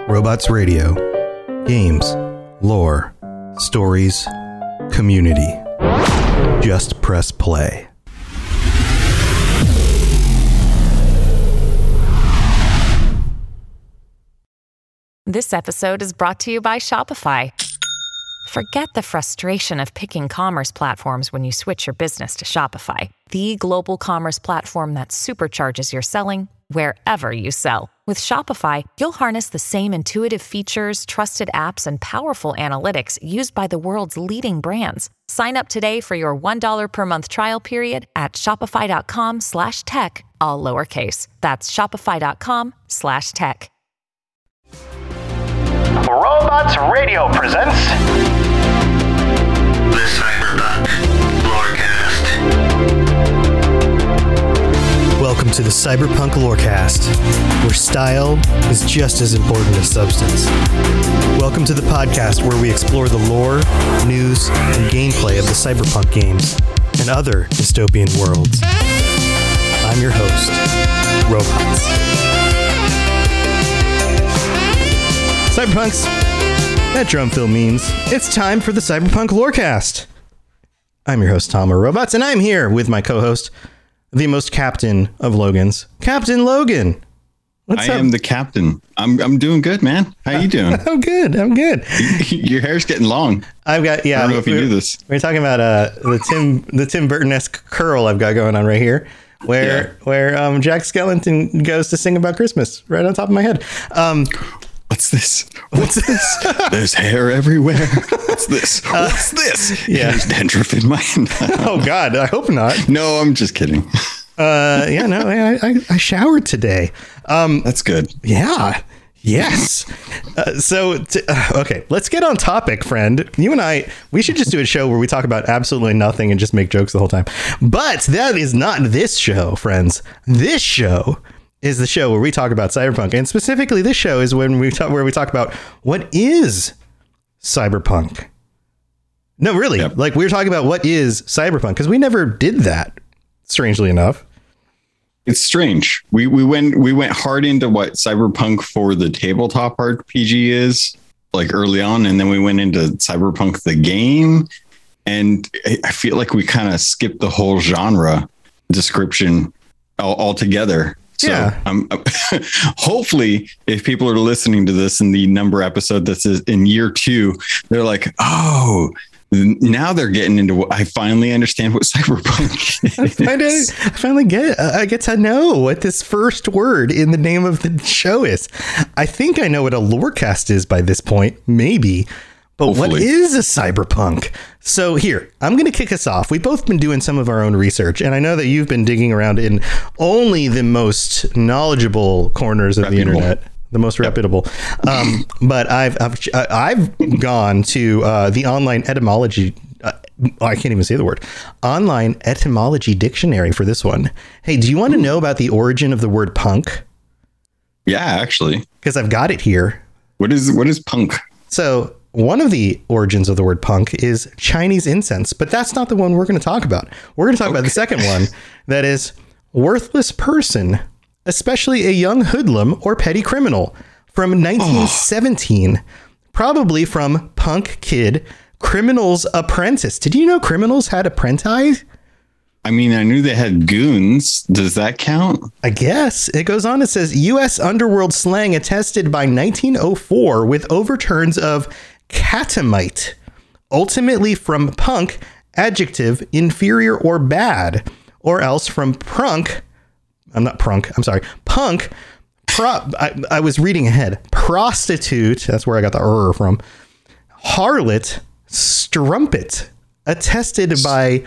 Robots Radio. Games, lore, stories, community. Just press play. This episode is brought to you by Shopify. Forget the frustration of picking commerce platforms when you switch your business to Shopify, the global commerce platform that supercharges your selling wherever you sell. With Shopify, you'll harness the same intuitive features, trusted apps, and powerful analytics used by the world's leading brands. Sign up today for your $1 per month trial period at shopify.com/tech, all lowercase. That's shopify.com/tech. Robots Radio presents the Cyberpunk Lorecast. Welcome to the Cyberpunk Lorecast, where style is just as important as substance. Welcome to the podcast where we explore the lore, news, and gameplay of the cyberpunk games and other dystopian worlds. I'm your host, Robots. Cyberpunks, that drum fill means it's time for the Cyberpunk Lorecast. I'm your host, Tom Robots, and I'm here with my co-host, the most captain of Logans, Captain Logan. What's up? I am the captain. I'm doing good, man. How you doing? I'm good. Your hair's getting long. I've got, yeah. I don't know if you knew this. We're talking about the Tim Burton-esque curl I've got going on right here, where Jack Skellington goes to sing about Christmas right on top of my head. What's this? There's hair everywhere. What's this? What's this? Yeah. There's dandruff in my Oh God, I hope not. No, I'm just kidding. I showered today. That's good. Yeah. Yes. Okay, let's get on topic, friend. You and I, we should just do a show where we talk about absolutely nothing and just make jokes the whole time. But that is not this show, friends. This show is the show where we talk about cyberpunk, and specifically this show is where we talk about what is cyberpunk. No, really, Yep. Like we're talking about what is cyberpunk, because we never did that, strangely enough. It's strange. We went hard into what cyberpunk for the tabletop RPG is, like early on, and then we went into cyberpunk the game, and I feel like we kind of skipped the whole genre description altogether. So Yeah. Hopefully if people are listening to this in the number episode that's in year 2, they're like, oh, now they're getting into what I finally understand what cyberpunk is. I finally get to know what this first word in the name of the show is. I think I know what a lorecast is by this point, maybe. But Hopefully. What is a cyberpunk? So here, I'm going to kick us off. We've both been doing some of our own research, and I know that you've been digging around in only the most knowledgeable corners of the internet, the most reputable. But I've gone to the online etymology. I can't even say the word. Online etymology dictionary for this one. Hey, do you want to know about the origin of the word punk? Yeah, actually. Because I've got it here. What is punk? So one of the origins of the word punk is Chinese incense, but that's not the one we're going to talk about. We're going to talk about the second one, that is worthless person, especially a young hoodlum or petty criminal, from 1917, probably from Punk Kid, Criminal's Apprentice. Did you know criminals had apprentices? I mean, I knew they had goons. Does that count? I guess. It goes on. It says U.S. underworld slang attested by 1904 with overturns of catamite, ultimately from punk, adjective, inferior or bad, or else from punk. I was reading ahead. Prostitute. That's where I got the from. Harlot, strumpet. Attested by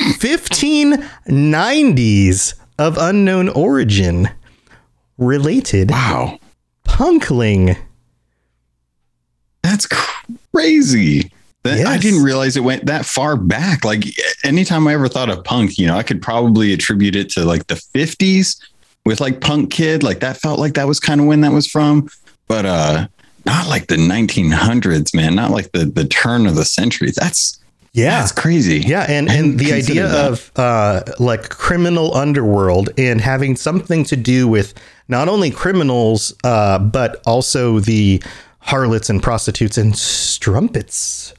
1590s of unknown origin. Related. Wow. Punkling. That's crazy. Yes. I didn't realize it went that far back. Like anytime I ever thought of punk, I could probably attribute it to like the 50s with like Punk Kid. Like that felt like that was kind of when that was from. But not like the 1900s, man. Not like the turn of the century. That's crazy. Yeah, and the idea of like criminal underworld and having something to do with not only criminals, but also the harlots and prostitutes and strumpets.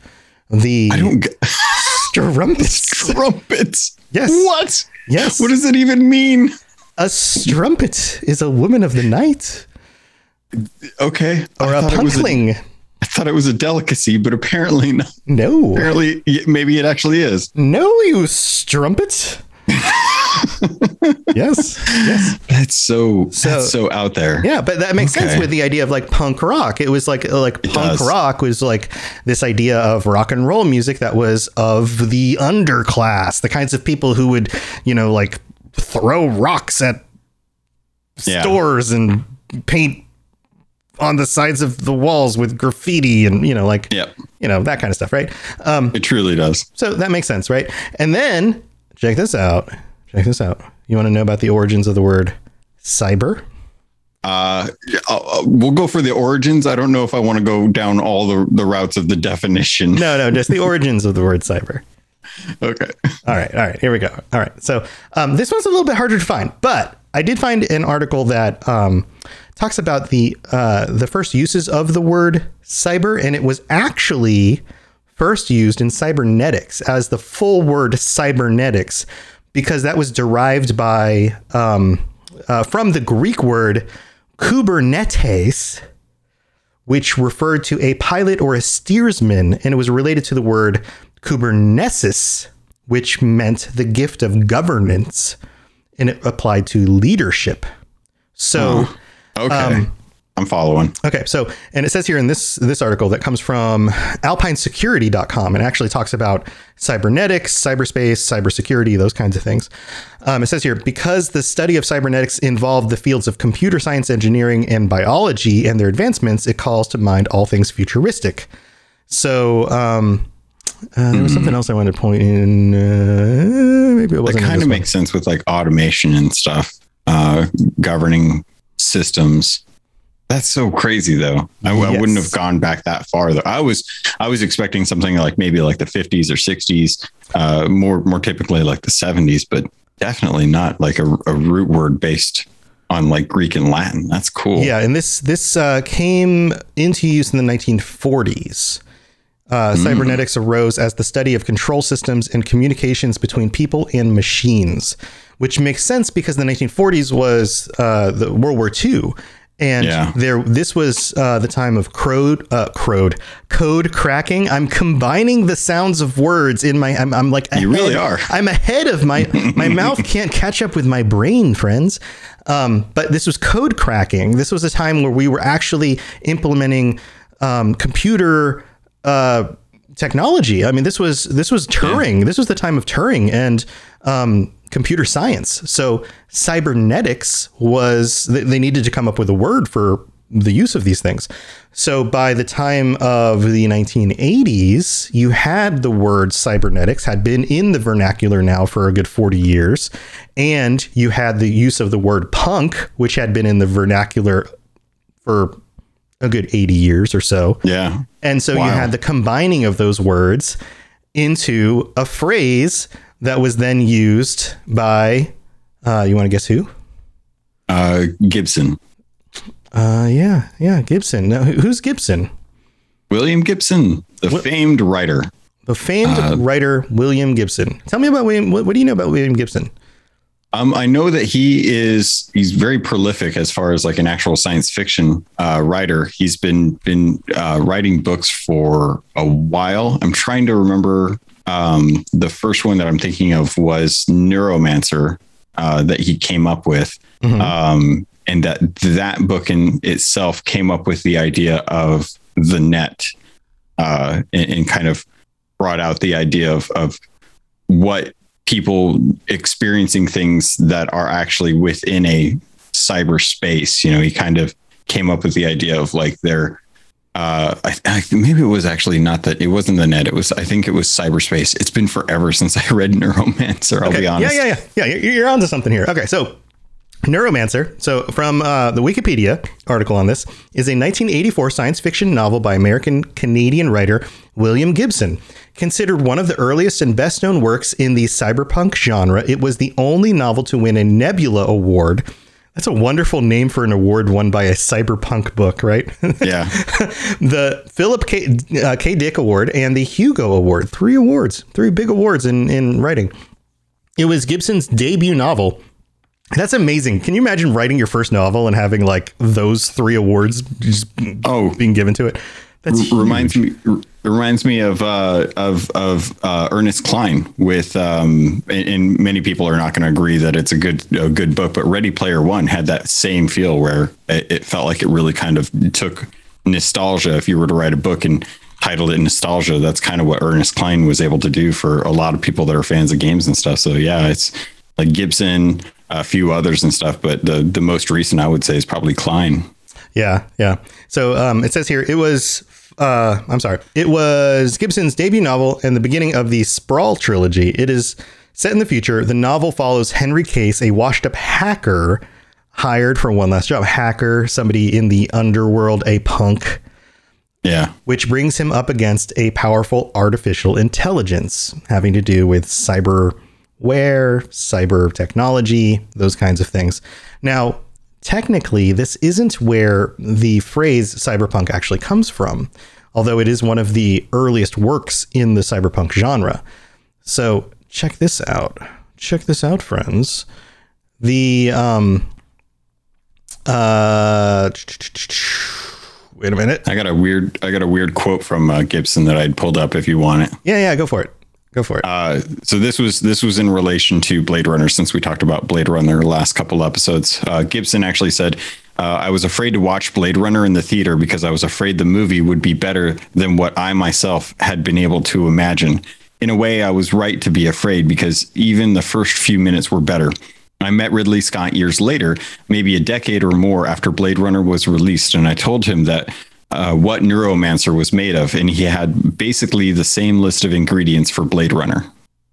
Strumpets. Strumpets. Yes. What? Yes. What does it even mean? A strumpet is a woman of the night. Okay. Or a punkling. I thought it was a delicacy, but apparently not. No. Apparently, maybe it actually is. No, you strumpet. Yes. That's so out there. Yeah, but that makes sense with the idea of like punk rock. It was like punk rock was like this idea of rock and roll music that was of the underclass, the kinds of people who would, like throw rocks at stores and paint on the sides of the walls with graffiti and, that kind of stuff, right? It truly does. So that makes sense, right? And then check this out. You want to know about the origins of the word cyber? We'll go for the origins. I don't know if I want to go down all the routes of the definition. No, just the origins of the word cyber. Okay. All right. Here we go. All right. So this one's a little bit harder to find, but I did find an article that talks about the first uses of the word cyber, and it was actually first used in cybernetics as the full word cybernetics, because that was derived by from the Greek word kubernetes, which referred to a pilot or a steersman, and it was related to the word kubernesis, which meant the gift of governance, and it applied to leadership. So, okay. I'm following. Okay. So, and it says here in this article that comes from alpinesecurity.com, and actually talks about cybernetics, cyberspace, cybersecurity, those kinds of things. It says here, because the study of cybernetics involved the fields of computer science, engineering, and biology and their advancements, it calls to mind all things futuristic. So, there was something else I wanted to point in. Maybe it wasn't. That kind of makes sense with like automation and stuff, governing systems. That's so crazy, though. I wouldn't have gone back that far, though. I was expecting something like maybe like the 50s or 60s, more typically like the 70s, but definitely not like a root word based on like Greek and Latin. That's cool. Yeah, and this came into use in the 1940s. Cybernetics arose as the study of control systems and communications between people and machines, which makes sense because the 1940s was the World War II. And this was the time of code cracking. I'm combining the sounds of words in my. I'm like ahead. You really are. I'm ahead of my mouth can't catch up with my brain, friends. But this was code cracking. This was a time where we were actually implementing computer technology. I mean, this was Turing. Yeah. This was the time of Turing and computer science. So cybernetics was, they needed to come up with a word for the use of these things. So by the time of the 1980s, you had the word cybernetics had been in the vernacular now for a good 40 years. And you had the use of the word punk, which had been in the vernacular for a good 80 years or so. Yeah. And so you had the combining of those words into a phrase that was then used by, you want to guess who? Gibson. Yeah, Gibson. Now, who's Gibson? William Gibson, the famed writer. The famed writer, William Gibson. Tell me about William. What do you know about William Gibson? I know that he's very prolific as far as like an actual science fiction writer. He's been writing books for a while. I'm trying to remember. The first one that I'm thinking of was Neuromancer that he came up with. Mm-hmm. And that book in itself came up with the idea of the net and kind of brought out the idea of what people experiencing things that are actually within a cyberspace. You know, he kind of came up with the idea of like their maybe it was actually not that it wasn't the net. I think it was cyberspace. It's been forever since I read Neuromancer. I'll be honest. Yeah. You're onto something here. Okay. So Neuromancer. So from the Wikipedia article on this is a 1984 science fiction novel by American-Canadian writer William Gibson. Considered one of the earliest and best known works in the cyberpunk genre, it was the only novel to win a Nebula Award, That's a wonderful name for an award won by a cyberpunk book, right? Yeah. The Philip K. Dick Award and the Hugo Award. 3 big awards in writing. It was Gibson's debut novel. That's amazing. Can you imagine writing your first novel and having like those 3 awards just being given to it? That's reminds me of Ernest Cline with and many people are not going to agree that it's a good book, but Ready Player One had that same feel where it felt like it really kind of took nostalgia. If you were to write a book and titled it Nostalgia, that's kind of what Ernest Cline was able to do for a lot of people that are fans of games and stuff. So yeah, it's like Gibson, a few others and stuff, but the most recent I would say is probably Cline. Yeah. So it says here, it was Gibson's debut novel and the beginning of the Sprawl trilogy. It is set in the future. The novel follows Henry Case, a washed-up hacker hired for one last job. Hacker, somebody in the underworld, a punk. Yeah. Which brings him up against a powerful artificial intelligence having to do with cyberware, cyber technology, those kinds of things. Now, technically, this isn't where the phrase cyberpunk actually comes from, although it is one of the earliest works in the cyberpunk genre. So check this out. Check this out, friends. The wait a minute. I got a weird quote from Gibson that I'd pulled up if you want it. Yeah, go for it. So this was in relation to Blade Runner, since we talked about Blade Runner last couple episodes. Gibson actually said, I was afraid to watch Blade Runner in the theater because I was afraid the movie would be better than what I myself had been able to imagine. In a way, I was right to be afraid because even the first few minutes were better. I met Ridley Scott years later, maybe a decade or more after Blade Runner was released, and I told him that what Neuromancer was made of, and he had basically the same list of ingredients for Blade Runner.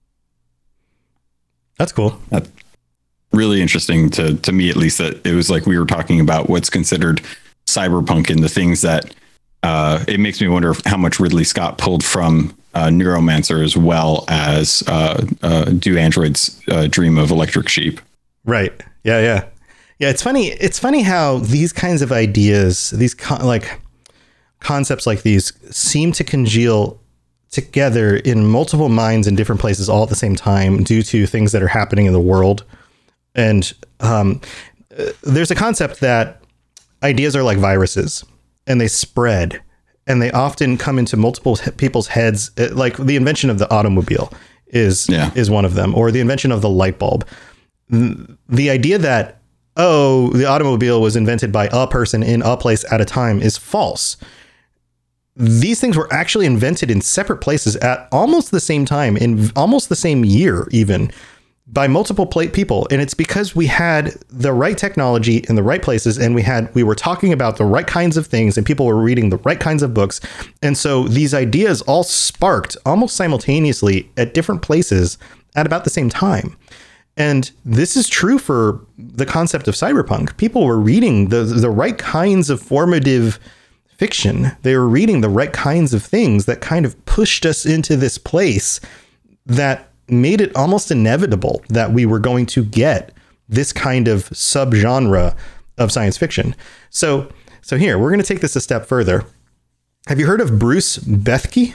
That's cool. That's really interesting to me, at least, that it was like we were talking about what's considered cyberpunk and the things that it makes me wonder how much Ridley Scott pulled from Neuromancer as well as Do Androids Dream of Electric Sheep. Right. Yeah. It's funny how these kinds of ideas, these concepts like these seem to congeal together in multiple minds in different places all at the same time due to things that are happening in the world. And there's a concept that ideas are like viruses and they spread and they often come into multiple people's heads. Like the invention of the automobile is one of them, or the invention of the light bulb. The idea that, the automobile was invented by a person in a place at a time is false. These things were actually invented in separate places at almost the same time, in almost the same year, even by multiple people. And it's because we had the right technology in the right places, and we were talking about the right kinds of things, and people were reading the right kinds of books. And so these ideas all sparked almost simultaneously at different places at about the same time. And this is true for the concept of cyberpunk. People were reading the right kinds of formative fiction. They were reading the right kinds of things that kind of pushed us into this place that made it almost inevitable that we were going to get this kind of subgenre of science fiction. So here, we're going to take this a step further. Have you heard of Bruce Bethke?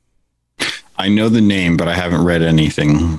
I know the name, but I haven't read anything.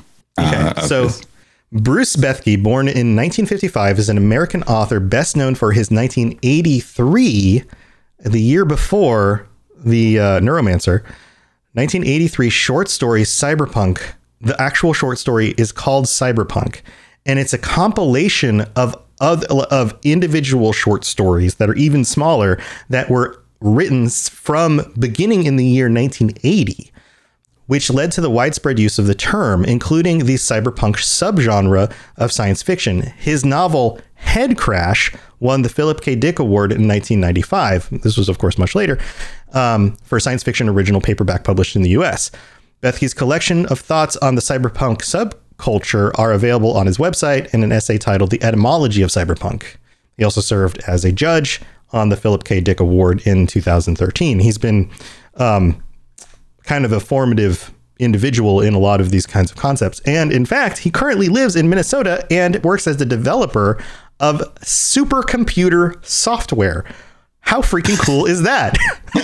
Bruce Bethke, born in 1955, is an American author best known for his 1983, the year before the Neuromancer, 1983 short story Cyberpunk. The actual short story is called Cyberpunk, and it's a compilation of individual short stories that are even smaller that were written from beginning in the year 1980. Which led to the widespread use of the term, including the cyberpunk subgenre of science fiction. His novel Head Crash won the Philip K. Dick Award in 1995. This was, of course, much later, for science fiction original paperback published in the US. Bethke's collection of thoughts on the cyberpunk subculture are available on his website in an essay titled The Etymology of Cyberpunk. He also served as a judge on the Philip K. Dick Award in 2013. He's been kind of a formative individual in a lot of these kinds of concepts. And in fact, he currently lives in Minnesota and works as the developer of supercomputer software. How freaking cool is that?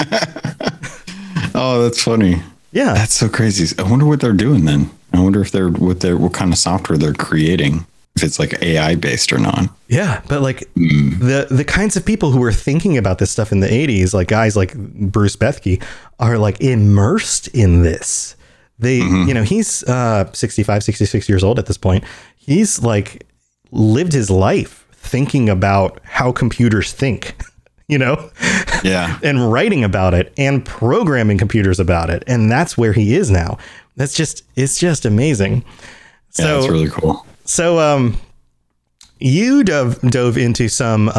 Oh, that's funny. Yeah. That's so crazy. I wonder what they're doing then. I wonder if what kind of software they're creating, if it's like AI based or not. Yeah, but like the kinds of people who were thinking about this stuff in the 80s, like guys like Bruce Bethke, are like immersed in this. They, you know, he's 65, 66 years old at this point. He's like lived his life thinking about how computers think, you know? Yeah. And writing about it and programming computers about it. And that's where he is now. It's just amazing. Yeah, So that's really cool. So, you dove into some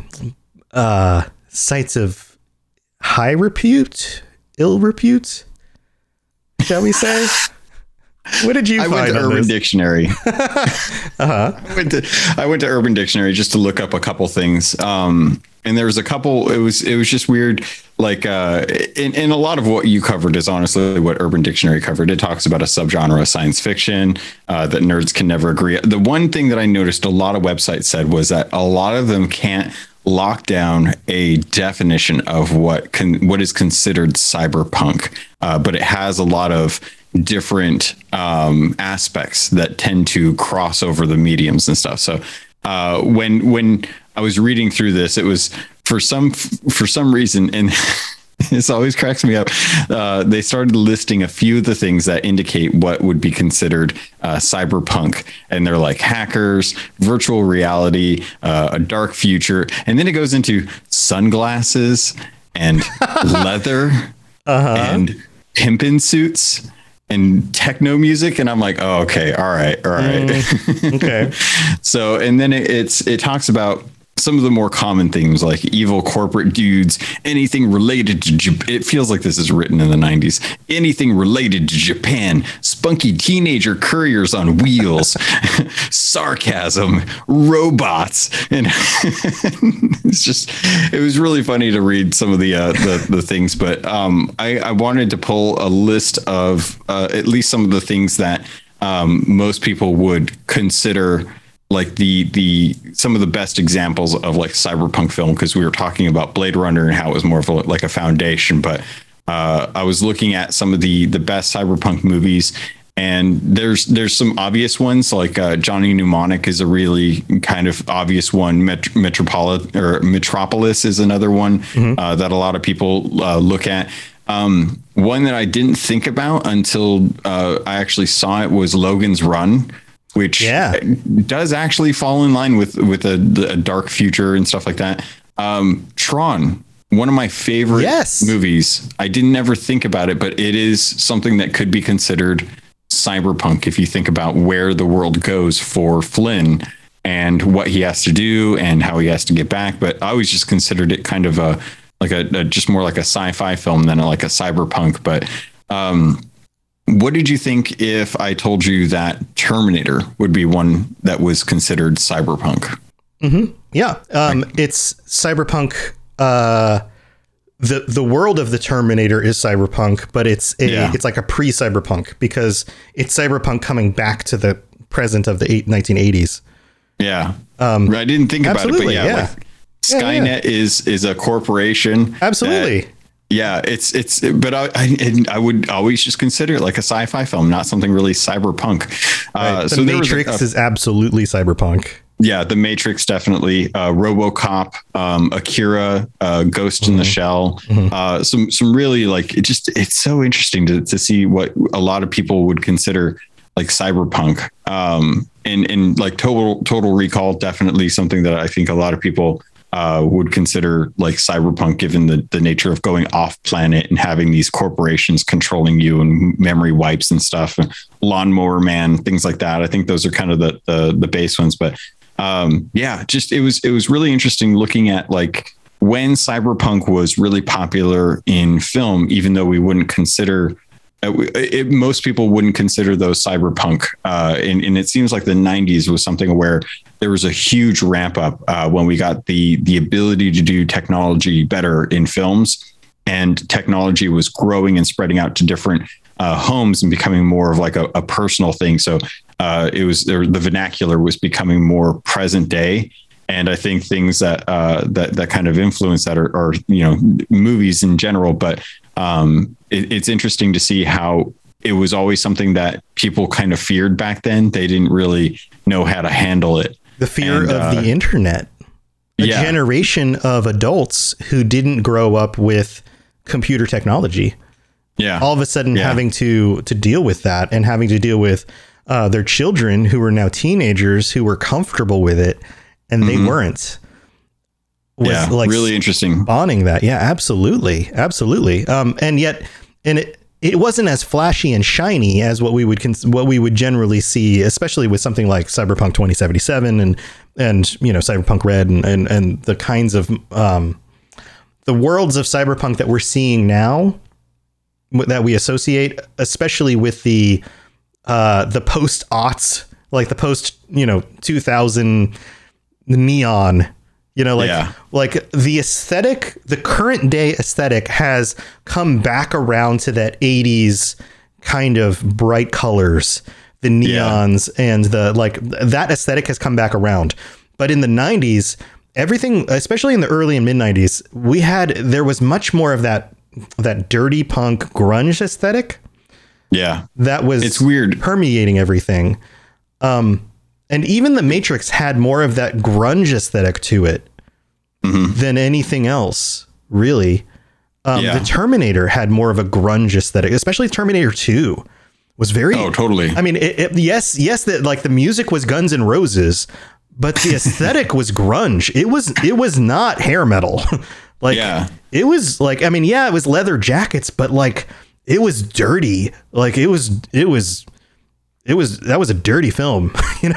sites of high repute, ill repute, shall we say? What did you find? I went to on Urban this? Dictionary. I went to Urban Dictionary just to look up a couple things. And there was a couple. It was just weird. Like, in a lot of what you covered is honestly what Urban Dictionary covered. It talks about a subgenre of science fiction that nerds can never agree. The one thing that I noticed a lot of websites said was that a lot of them can't lock down a definition of what is considered cyberpunk, but it has a lot of different aspects that tend to cross over the mediums and stuff. So when I was reading through this, it was for some reason, and this always cracks me up. They started listing a few of the things that indicate what would be considered cyberpunk, and they're like hackers, virtual reality, a dark future, and then it goes into sunglasses and leather and pimpin' suits and techno music. And I'm like, oh, okay. All right. Okay. So, and then it talks about some of the more common things like evil corporate dudes, anything related to it feels like this is written in the 90s, anything related to Japan, spunky teenager couriers on wheels, sarcasm, robots. And it was really funny to read some of the things. But I wanted to pull a list of at least some of the things that most people would consider like the some of the best examples of like cyberpunk film, because we were talking about Blade Runner and how it was more of like a foundation, but I was looking at some of the best cyberpunk movies, and there's some obvious ones like Johnny Mnemonic is a really kind of obvious one. Metropolis is another one that a lot of people look at. One that I didn't think about until I actually saw it was Logan's Run, which does actually fall in line with a dark future and stuff like that. Tron, one of my favorite movies. I didn't ever think about it, but it is something that could be considered cyberpunk if you think about where the world goes for Flynn and what he has to do and how he has to get back. But I always just considered it kind of just more like a sci-fi film than like a cyberpunk. But what did you think if I told you that Terminator would be one that was considered cyberpunk? Mm-hmm. Yeah. It's cyberpunk. The world of the Terminator is cyberpunk, but it's like a pre-cyberpunk because it's cyberpunk coming back to the present of the 1980s. Yeah. I didn't think about it, but like Skynet is a corporation. Absolutely. But I would always just consider it like a sci-fi film, not something really cyberpunk. Right. The Matrix is absolutely cyberpunk. Yeah, The Matrix, definitely. RoboCop, Akira, Ghost in the Shell. Some really like it's so interesting to see what a lot of people would consider like cyberpunk. And like Total Recall, definitely something that I think a lot of people would consider like cyberpunk, given the nature of going off planet and having these corporations controlling you and memory wipes and stuff, and Lawnmower Man, things like that. I think those are kind of the base ones, but it was really interesting looking at like when cyberpunk was really popular in film, even though we wouldn't consider most people wouldn't consider those cyberpunk. And it seems like the 90s was something where there was a huge ramp up when we got the ability to do technology better in films, and technology was growing and spreading out to different homes and becoming more of like a personal thing. So the vernacular was becoming more present day. And I think things that that kind of influence that are movies in general. But it's interesting to see how it was always something that people kind of feared back then. They didn't really know how to handle it. The fear of the internet. A generation of adults who didn't grow up with computer technology. Yeah. All of a sudden having to deal with that and having to deal with their children who are now teenagers who were comfortable with it and they weren't. Was really interesting. Spawning that. Yeah, absolutely. Absolutely. And it wasn't as flashy and shiny as what we would generally see, especially with something like Cyberpunk 2077 and Cyberpunk Red and the kinds of the worlds of Cyberpunk that we're seeing now that we associate, especially with the post-aughts, like the post 2000 neon. Like the aesthetic, the current day aesthetic has come back around to that 80s kind of bright colors, the neons and that aesthetic has come back around. But in the 90s, everything, especially in the early and mid 90s, there was much more of that dirty punk grunge aesthetic. Yeah. It's weird permeating everything. And even The Matrix had more of that grunge aesthetic to it than anything else, really. The Terminator had more of a grunge aesthetic, especially Terminator 2 was very... Oh, totally. I mean, yes, that like the music was Guns N' Roses, but the aesthetic was grunge. It was not hair metal. It was like, I mean, it was leather jackets, but like it was dirty. Like that was a dirty film,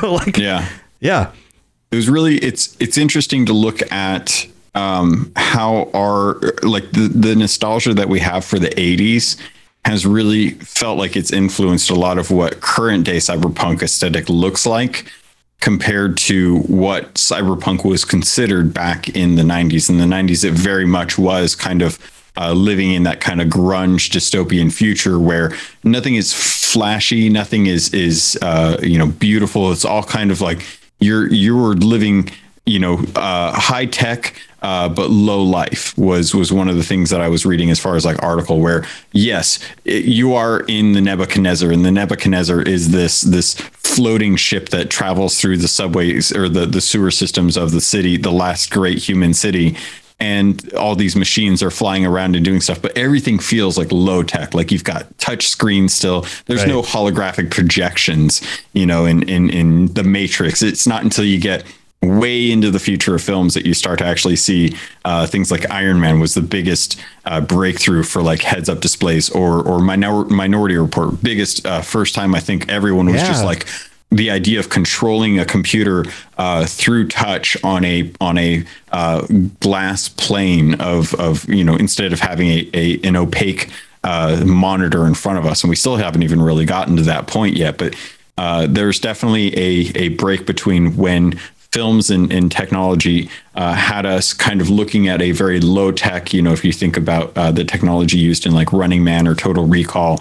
Yeah. It was really, it's interesting to look at how our, like the nostalgia that we have for the 80s has really felt like it's influenced a lot of what current day cyberpunk aesthetic looks like compared to what cyberpunk was considered back in the 90s. In the 90s, it very much was kind of living in that kind of grunge dystopian future where nothing is flashy, nothing is beautiful. It's all kind of like you're living, high tech, but low life was one of the things that I was reading as far as like article where, yes, you are in the Nebuchadnezzar, and the Nebuchadnezzar is this floating ship that travels through the subways or the sewer systems of the city, the last great human city. And all these machines are flying around and doing stuff, but everything feels like low tech. Like you've got touch screens still. There's no holographic projections, in the Matrix. It's not until you get way into the future of films that you start to actually see things like Iron Man was the biggest breakthrough for like heads up displays or Minority Report. Biggest first time I think everyone was just like, the idea of controlling a computer through touch on a glass plane of instead of having an opaque monitor in front of us, and we still haven't even really gotten to that point yet. But there's definitely a break between when films and technology had us kind of looking at a very low tech. If you think about the technology used in like Running Man or Total Recall.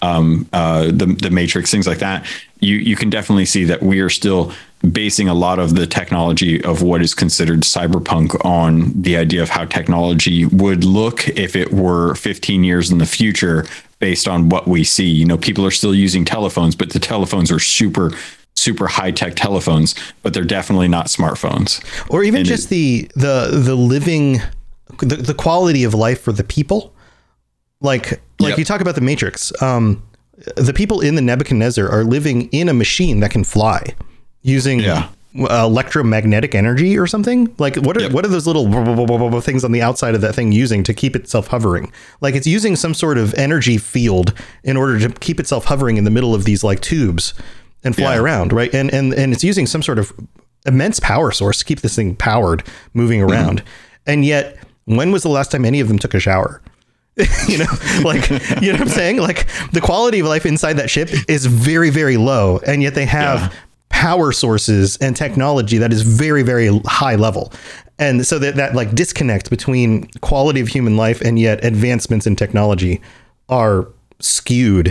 The Matrix, things like that, you can definitely see that we are still basing a lot of the technology of what is considered cyberpunk on the idea of how technology would look if it were 15 years in the future based on what we see. People are still using telephones, but the telephones are super high tech telephones, but they're definitely not smartphones. Or even just the living, the quality of life for the people. Like you talk about the Matrix, the people in the Nebuchadnezzar are living in a machine that can fly using electromagnetic energy or something. Like what are those little things on the outside of that thing using to keep itself hovering? Like it's using some sort of energy field in order to keep itself hovering in the middle of these like tubes and fly around. Right. And it's using some sort of immense power source to keep this thing powered, moving around. And yet, when was the last time any of them took a shower? What I'm saying? Like the quality of life inside that ship is very, very low. And yet they have power sources and technology that is very, very high level. And so that like disconnect between quality of human life and yet advancements in technology are skewed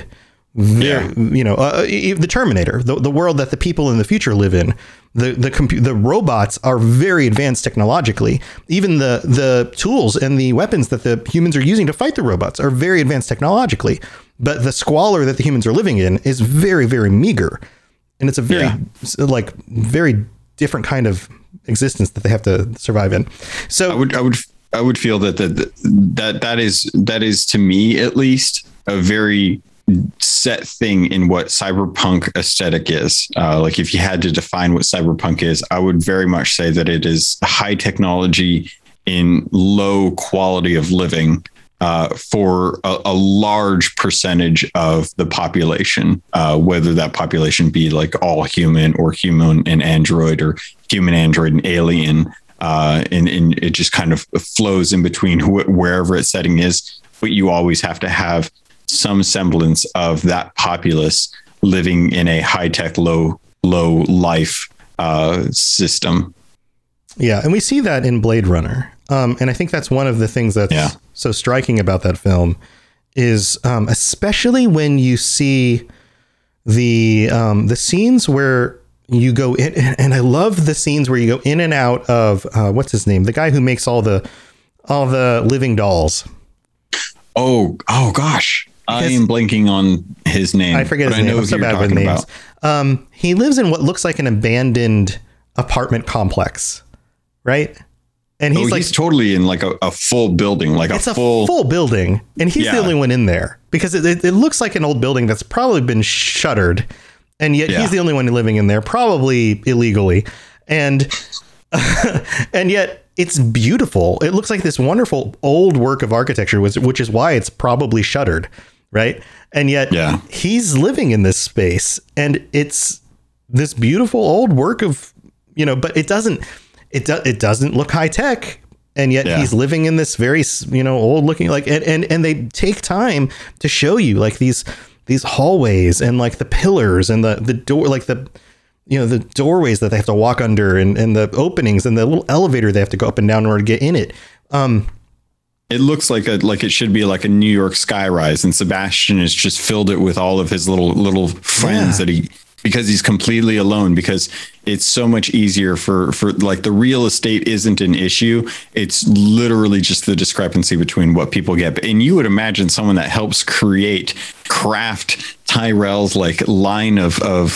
The Terminator, the world that the people in the future live in. The robots are very advanced technologically. Even the tools and the weapons that the humans are using to fight the robots are very advanced technologically. But the squalor that the humans are living in is very, very meager. And it's a very, very different kind of existence that they have to survive in. So I would feel that is to me, at least, a very set thing in what cyberpunk aesthetic is. Like if you had to define what cyberpunk is, I would very much say that it is high technology in low quality of living for a large percentage of the population, whether that population be like all human or human and android or human, android and alien. And it just kind of flows in between wherever its setting is. But you always have to have some semblance of that populace living in a high-tech, low life system. Yeah, and we see that in Blade Runner. And I think that's one of the things that's so striking about that film is especially when you see the scenes where you go in, and I love the scenes where you go in and out of what's his name? The guy who makes all the living dolls. Oh gosh. I am blanking on his name. I forget his name. I'm so bad with names. He lives in what looks like an abandoned apartment complex, right? And he's totally in like a full building, like it's a full building, and he's the only one in there because it looks like an old building that's probably been shuttered, and yet he's the only one living in there, probably illegally, and yet it's beautiful. It looks like this wonderful old work of architecture, which is why it's probably shuttered, right? And yet he's living in this space, and it's this beautiful old work of, but it doesn't look high tech, and yet he's living in this very, old looking, like, and they take time to show you like these hallways and like the pillars and the door, like the doorways that they have to walk under and the openings and the little elevator they have to go up and down in order to get in it. It looks like it should be like a New York skyrise, and Sebastian has just filled it with all of his little friends that because he's completely alone, because it's so much easier for like the real estate isn't an issue. It's literally just the discrepancy between what people get. And you would imagine someone that helps craft Tyrell's like line of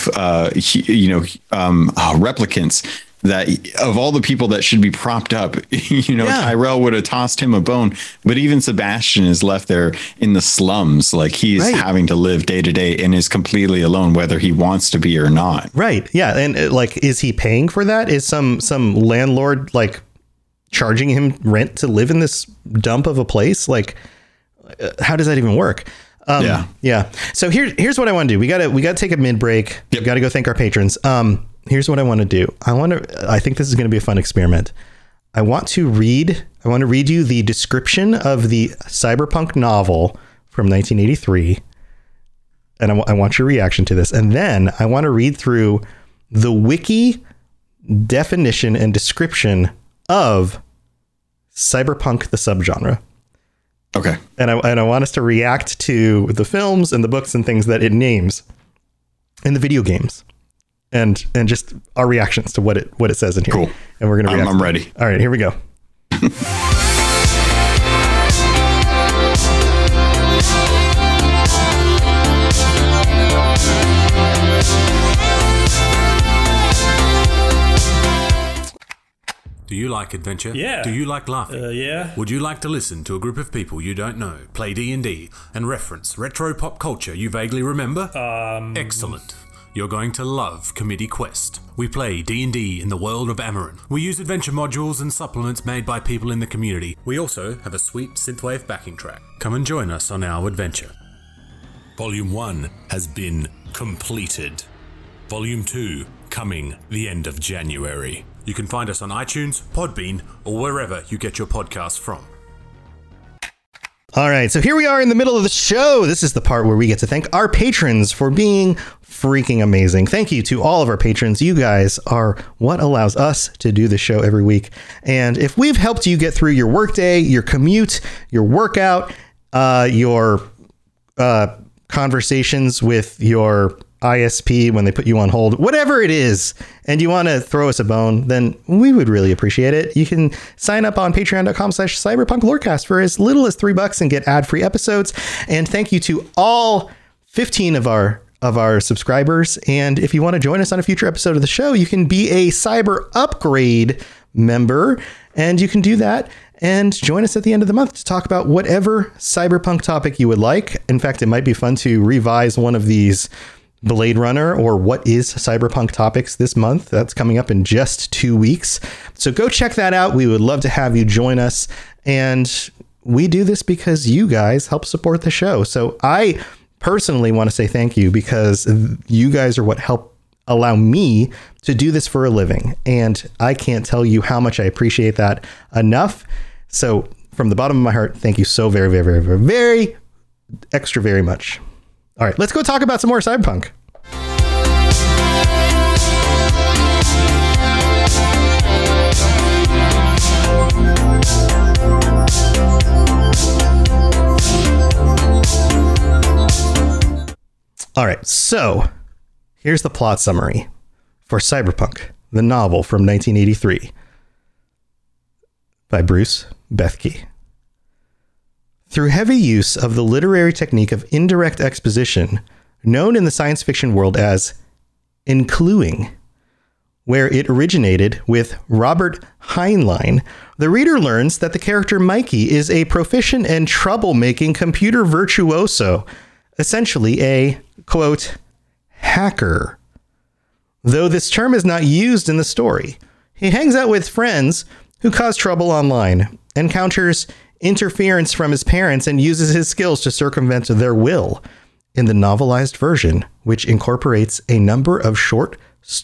replicants, that of all the people that should be propped up, Tyrell would have tossed him a bone. But even Sebastian is left there in the slums. Like he's having to live day to day and is completely alone, whether he wants to be or not. Right. Yeah. And like, is he paying for that? Is some landlord like charging him rent to live in this dump of a place? Like, how does that even work? Yeah. So here's what I want to do. We gotta take a mid break. Yep. We gotta go thank our patrons. Here's what I want to do. I think this is going to be a fun experiment. I want to read you the description of the cyberpunk novel from 1983. And I want your reaction to this. And then I want to read through the wiki definition and description of cyberpunk, the subgenre. Okay. And I want us to react to the films and the books and things that it names and the video games. And just our reactions to what it says in here. Cool. And we're going to react. I'm ready. All right, here we go. Do you like adventure? Yeah. Do you like laughing? Yeah. Would you like to listen to a group of people you don't know play D&D and reference retro pop culture you vaguely remember? Excellent. You're going to love Committee Quest. We play D&D in the world of Amarin. We use adventure modules and supplements made by people in the community. We also have a sweet synthwave backing track. Come and join us on our adventure. Volume 1 has been completed. Volume 2 coming the end of January. You can find us on iTunes, Podbean, or wherever you get your podcasts from. All right, so here we are in the middle of the show. This is the part where we get to thank our patrons for being freaking amazing. Thank you to all of our patrons. You guys are what allows us to do the show every week. And if we've helped you get through your workday, your commute, your workout, your conversations with your ISP when they put you on hold, whatever it is, and you want to throw us a bone, then we would really appreciate it. You can sign up on patreon.com/cyberpunklorecast for as little as $3 and get ad-free episodes. And thank you to all 15 of our subscribers. And if you want to join us on a future episode of the show, you can be a Cyber Upgrade member, and you can do that and join us at the end of the month to talk about whatever cyberpunk topic you would like. In fact, it might be fun to revise one of these Blade Runner or what is cyberpunk topics this month. That's coming up in just 2 weeks. So go check that out. We would love to have you join us. And we do this because you guys help support the show. So I personally want to say thank you, because you guys are what help allow me to do this for a living. And I can't tell you how much I appreciate that enough. So from the bottom of my heart, thank you so very, very, very, very, very extra very much. All right, let's go talk about some more cyberpunk. All right, so here's the plot summary for Cyberpunk, the novel from 1983 by Bruce Bethke. Through heavy use of the literary technique of indirect exposition, known in the science fiction world as encluing, where it originated with Robert Heinlein, the reader learns that the character Mikey is a proficient and troublemaking computer virtuoso, essentially a, quote, hacker. Though this term is not used in the story, he hangs out with friends who cause trouble online, encounters interference from his parents, and uses his skills to circumvent their will. In the novelized version, which incorporates a number of sequel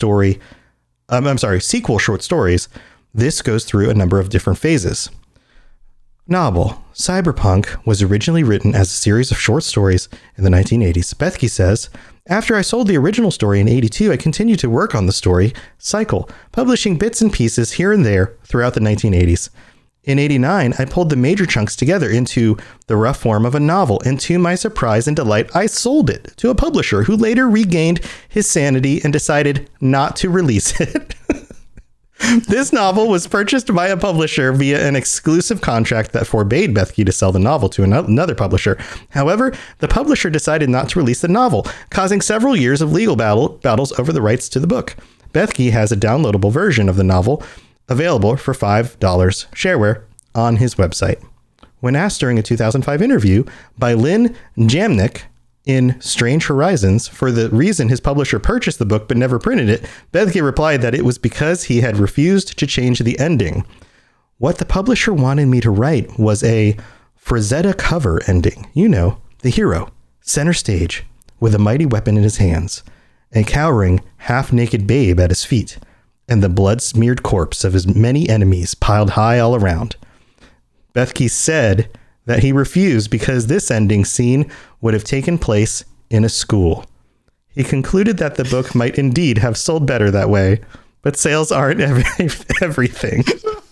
short stories, this goes through a number of different phases. Novel Cyberpunk was originally written as a series of short stories in the 1980s. Bethke says, after I sold the original story in 82, I continued to work on the story cycle, publishing bits and pieces here and there throughout the 1980s. In 89, I pulled the major chunks together into the rough form of a novel, and to my surprise and delight, I sold it to a publisher who later regained his sanity and decided not to release it. This novel was purchased by a publisher via an exclusive contract that forbade Bethke to sell the novel to another publisher. However, the publisher decided not to release the novel, causing several years of legal battles over the rights to the book. Bethke has a downloadable version of the novel available for $5 shareware on his website. When asked during a 2005 interview by Lynn Jamnick in Strange Horizons for the reason his publisher purchased the book but never printed it, Bethke replied that it was because he had refused to change the ending. What the publisher wanted me to write was a Frazetta cover ending. You know, the hero, center stage, with a mighty weapon in his hands, a cowering, half-naked babe at his feet, and the blood-smeared corpse of his many enemies piled high all around. Bethke said that he refused because this ending scene would have taken place in a school. He concluded that the book might indeed have sold better that way, but sales aren't everything.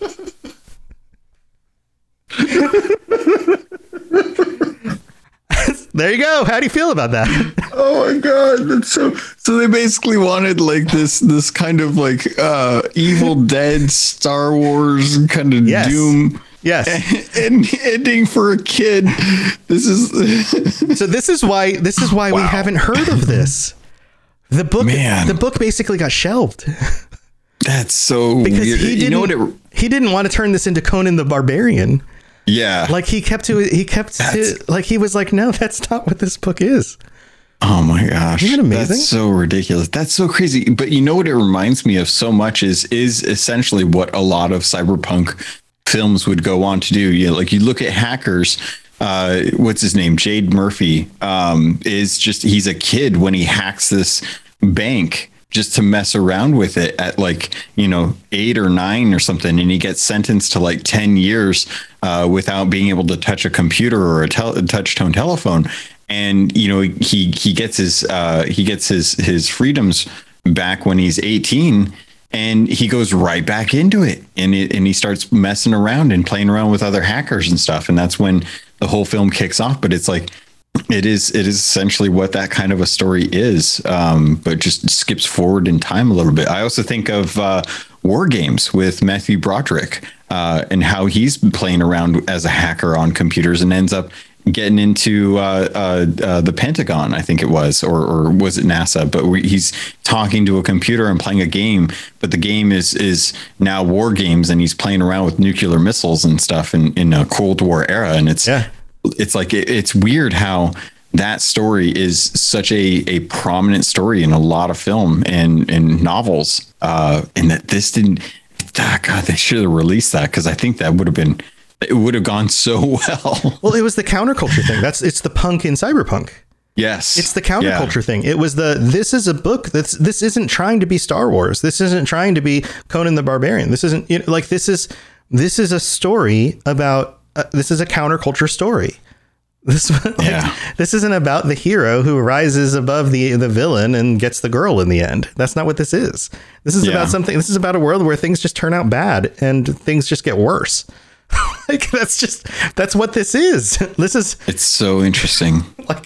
There you go. How do you feel about that? Oh my God. That's so they basically wanted like this kind of like Evil Dead, Star Wars kind of Doom. Yes. And ending for a kid. This is why wow. We haven't heard of this. The book basically got shelved. That's so because weird. He didn't want to turn this into Conan the Barbarian. Yeah. Like he was like, no, that's not what this book is. Oh my gosh. Isn't that amazing? That's so ridiculous. That's so crazy. But you know what it reminds me of so much is essentially what a lot of cyberpunk films would go on to do. You know, like you look at Hackers, what's his name? Jade Murphy, he's a kid when he hacks this bank just to mess around with it at 8 or 9 or something. And he gets sentenced to 10 years without being able to touch a computer or a touch tone telephone. And, he gets his freedoms back when he's 18, and he goes right back into it. And he starts messing around and playing around with other hackers and stuff. And that's when the whole film kicks off. But it's like, It is essentially what that kind of a story is, but just skips forward in time a little bit. I also think of War Games with Matthew Broderick and how he's playing around as a hacker on computers and ends up getting into the Pentagon, I think it was, or was it NASA? But he's talking to a computer and playing a game, but the game is now War Games, and he's playing around with nuclear missiles and stuff in a Cold War era, and it's like it's weird how that story is such a prominent story in a lot of film and novels, and that this didn't. God, they should have released that, because I think that it would have gone so well. Well, it was the counterculture thing. It's the punk in cyberpunk. Yes, it's the counterculture thing. It was this is a book this isn't trying to be Star Wars. This isn't trying to be Conan the Barbarian. This isn't this is a story about. This is a counterculture story. This isn't about the hero who rises above the villain and gets the girl in the end. That's not what this is. This is about something. This is about a world where things just turn out bad and things just get worse. That's what this is. It's so interesting.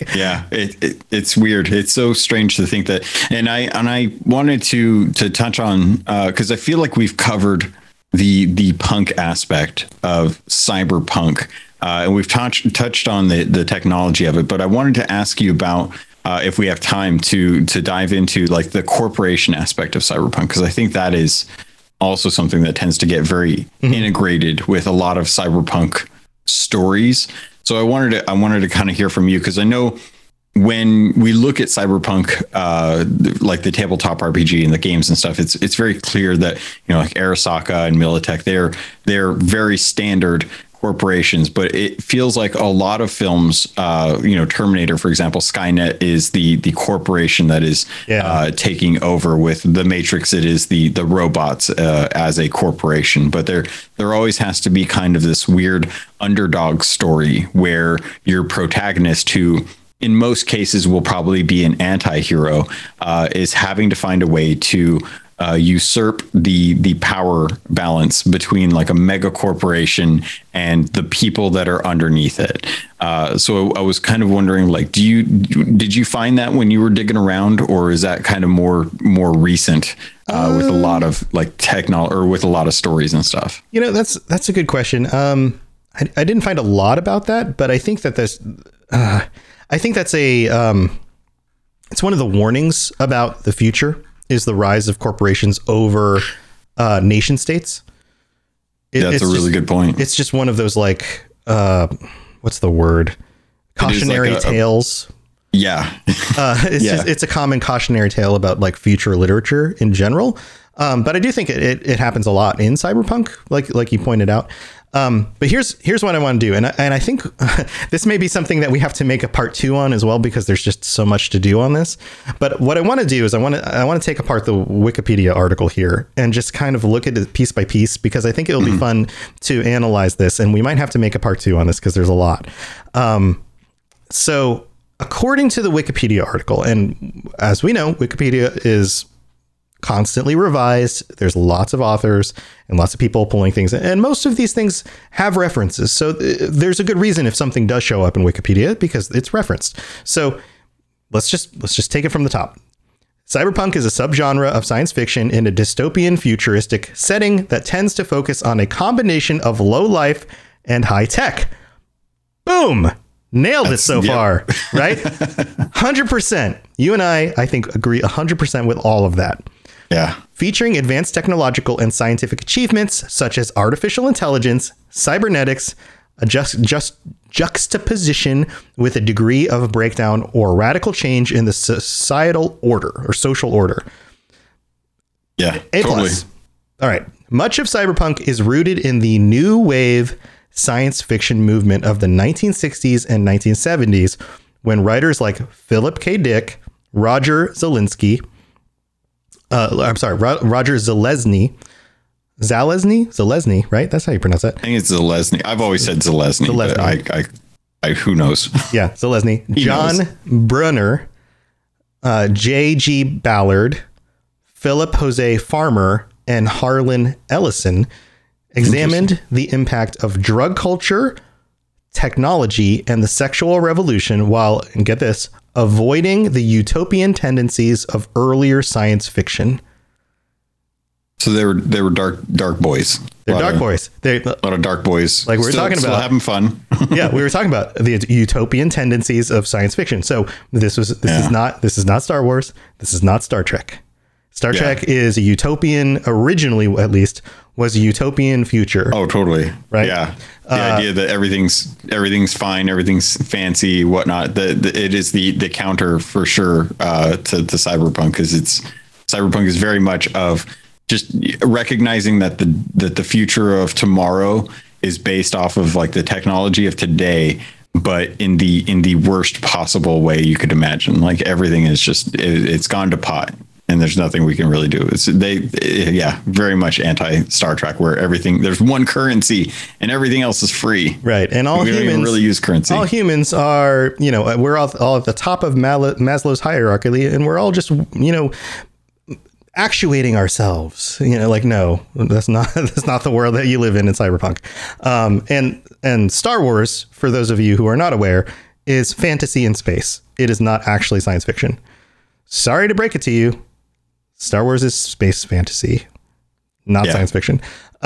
It's weird. It's so strange to think that. And I wanted to touch on, because I feel like we've covered the punk aspect of cyberpunk, and we've touched on the technology of it, but I wanted to ask you about if we have time to dive into like the corporation aspect of cyberpunk, because I think that is also something that tends to get very integrated with a lot of cyberpunk stories. So I wanted to kind of hear from you, because I know when we look at cyberpunk, like the tabletop RPG and the games and stuff, it's very clear that, like Arasaka and Militech, they're very standard corporations, but it feels like a lot of films, Terminator, for example, Skynet is the corporation that is taking over. With the Matrix, it is the robots as a corporation. But there always has to be kind of this weird underdog story where your protagonist, who in most cases will probably be an anti-hero, is having to find a way to usurp the power balance between like a mega corporation and the people that are underneath it. So I was kind of wondering, like, did you find that when you were digging around, or is that kind of more recent with a lot of like technology, or with a lot of stories and stuff? That's a good question. I didn't find a lot about that, but I think that that's it's one of the warnings about the future is the rise of corporations over nation states. That's a really good point. It's just one of those, like, what's the word? Cautionary tales. It's a common cautionary tale about like future literature in general. But I do think it happens a lot in cyberpunk, like you pointed out. But here's what I want to do. And I think this may be something that we have to make a part 2 on as well, because there's just so much to do on this. But what I want to do is I want to take apart the Wikipedia article here and just kind of look at it piece by piece, because I think it'll be fun to analyze this. And we might have to make a part 2 on this because there's a lot. So according to the Wikipedia article, and as we know, Wikipedia is constantly revised. There's lots of authors and lots of people pulling things, and most of these things have references. So there's a good reason if something does show up in Wikipedia, because it's referenced. So let's just take it from the top. Cyberpunk is a subgenre of science fiction in a dystopian futuristic setting that tends to focus on a combination of low life and high tech. Boom. Nailed it so far, right? 100%. You and I think, agree 100% with all of that. Yeah. Featuring advanced technological and scientific achievements such as artificial intelligence, cybernetics, a juxtaposition with a degree of breakdown or radical change in the societal order or social order. Yeah, A+. Totally. All right. Much of cyberpunk is rooted in the new wave science fiction movement of the 1960s and 1970s, when writers like Philip K. Dick, Roger Zelensky, Roger Zelazny, right? That's how you pronounce that. I think it's Zelazny. I've always said Zelazny. But I who knows? Yeah, Zelazny. John Brunner, J.G. Ballard, Philip Jose Farmer, and Harlan Ellison examined the impact of drug culture, technology, and the sexual revolution while, and get this, avoiding the utopian tendencies of earlier science fiction. So they were dark boys. They're dark boys. A lot of dark boys. Like we were talking about. Still having fun. Yeah, we were talking about the utopian tendencies of science fiction. So this is not Star Wars. This is not Star Trek. Star Trek is a utopian, originally at least, was a utopian future. Oh, totally. Right. Yeah. The idea that everything's fine, everything's fancy, whatnot. It is the counter for sure to cyberpunk, because cyberpunk is very much of just recognizing that the future of tomorrow is based off of like the technology of today, but in the worst possible way you could imagine. Like everything is just it's gone to pot, and there's nothing we can really do. Very much anti-Star Trek, where there's one currency and everything else is free. Right, and we don't even really use currency. All humans are, we're all at the top of Maslow's hierarchy, and we're all just, actuating ourselves, no, that's not the world that you live in cyberpunk. And Star Wars, for those of you who are not aware, is fantasy in space. It is not actually science fiction. Sorry to break it to you, Star Wars is space fantasy, not science fiction.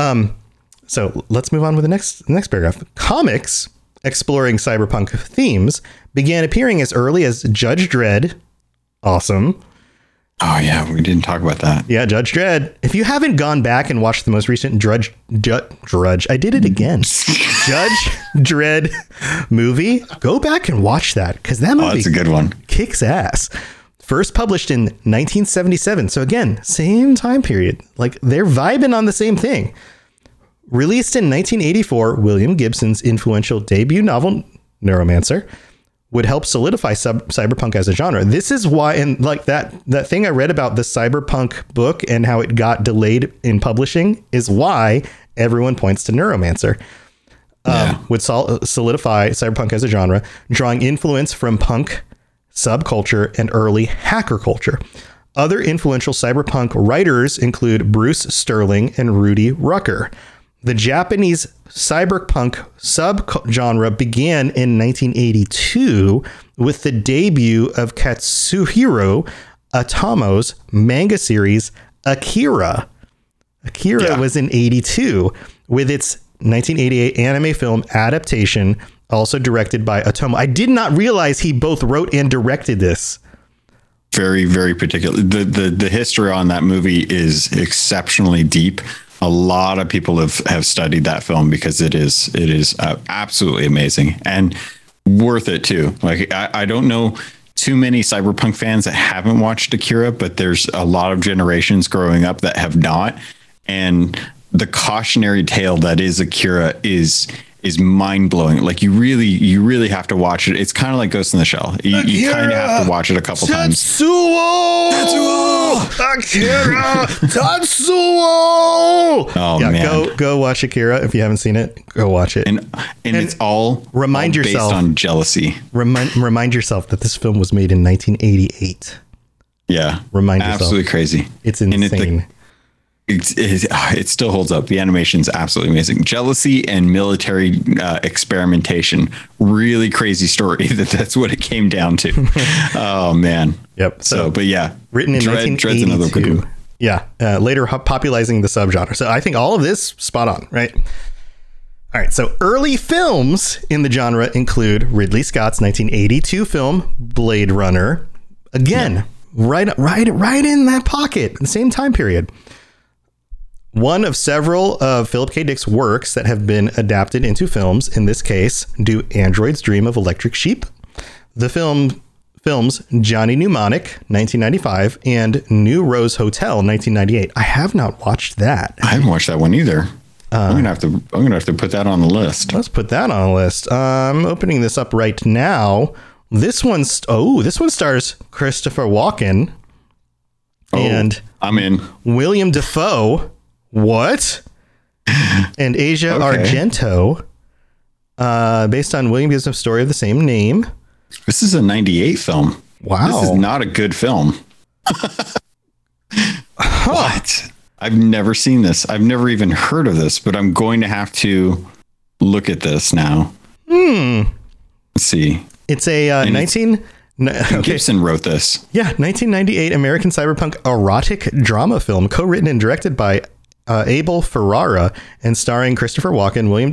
So let's move on with the next paragraph. Comics exploring cyberpunk themes began appearing as early as Judge Dredd. Awesome. Oh yeah, we didn't talk about that. Yeah, Judge Dredd. If you haven't gone back and watched the most recent Drudge, I did it again. Judge Dredd movie, go back and watch that, because that movie that's a good one. Kicks ass. First published in 1977. So again, same time period. Like they're vibing on the same thing. Released in 1984, William Gibson's influential debut novel, Neuromancer, would help solidify cyberpunk as a genre. This is why, and like that thing I read about the cyberpunk book and how it got delayed in publishing is why everyone points to Neuromancer. Would solidify cyberpunk as a genre, drawing influence from punk subculture and early hacker culture. Other influential cyberpunk writers include Bruce Sterling and Rudy Rucker. The Japanese cyberpunk subgenre began in 1982 with the debut of Katsuhiro Otomo's manga series Akira. Akira was in 82 with its 1988 anime film adaptation, also directed by Otomo. I did not realize he both wrote and directed this. Very, very particular. The history on that movie is exceptionally deep. A lot of people have studied that film because it is absolutely amazing and worth it too. Like I don't know too many cyberpunk fans that haven't watched Akira, but there's a lot of generations growing up that have not. And the cautionary tale that is Akira is mind blowing. Like you really have to watch it. It's kind of like Ghost in the Shell. You kind of have to watch it a couple times. Akira Tetsuo. Oh man, go watch Akira if you haven't seen it. Go watch it. And it's all yourself based on jealousy. Remind yourself that this film was made in 1988. Yeah, remind yourself. Absolutely crazy. It's insane. It still holds up. The animation's absolutely amazing. Jealousy and military experimentation. Really crazy story. That's what it came down to. Oh man. Yep. So, but yeah, written in 1982. Another good one. Yeah. Later popularizing the subgenre. So I think all of this spot on, right? All right. So early films in the genre include Ridley Scott's 1982 film Blade Runner. Again, right in that pocket, in the same time period. One of several of Philip K. Dick's works that have been adapted into films, in this case, Do Androids Dream of Electric Sheep? The films Johnny Mnemonic, 1995, and New Rose Hotel, 1998. I have not watched that. I haven't watched that one either. I'm gonna have to put that on the list. Let's put that on the list. I'm opening this up right now. This one stars Christopher Walken and I'm in. William Dafoe. What? And Asia Argento, based on William Gibson's story of the same name. This is a 98 film. Wow. This is not a good film. What? I've never seen this. I've never even heard of this, but I'm going to have to look at this now. Let's see. It's a Gibson wrote this. Yeah, 1998 American cyberpunk erotic drama film co-written and directed by Abel Ferrara and starring Christopher Walken, Willem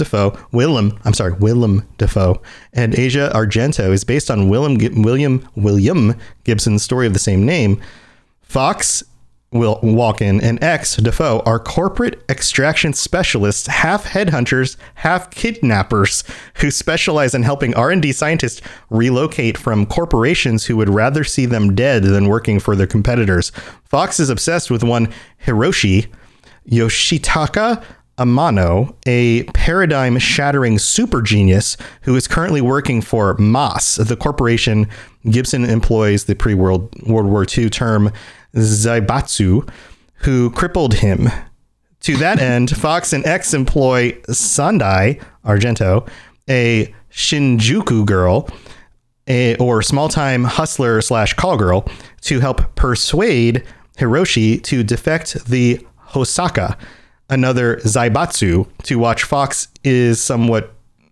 Dafoe, and Asia Argento, is based on William Gibson's story of the same name. Fox, Walken, and X, Dafoe, are corporate extraction specialists, half headhunters, half kidnappers, who specialize in helping R&D scientists relocate from corporations who would rather see them dead than working for their competitors. Fox is obsessed with one Hiroshi Yoshitaka Amano, a paradigm-shattering super genius who is currently working for MAS, the corporation Gibson employs the pre-World War II term Zaibatsu, who crippled him. To that end, Fox and X employ Sandai Argento, a Shinjuku girl, or small-time hustler / call girl, to help persuade Hiroshi to defect the Hosaka, another Zaibatsu, to which Fox is somewhat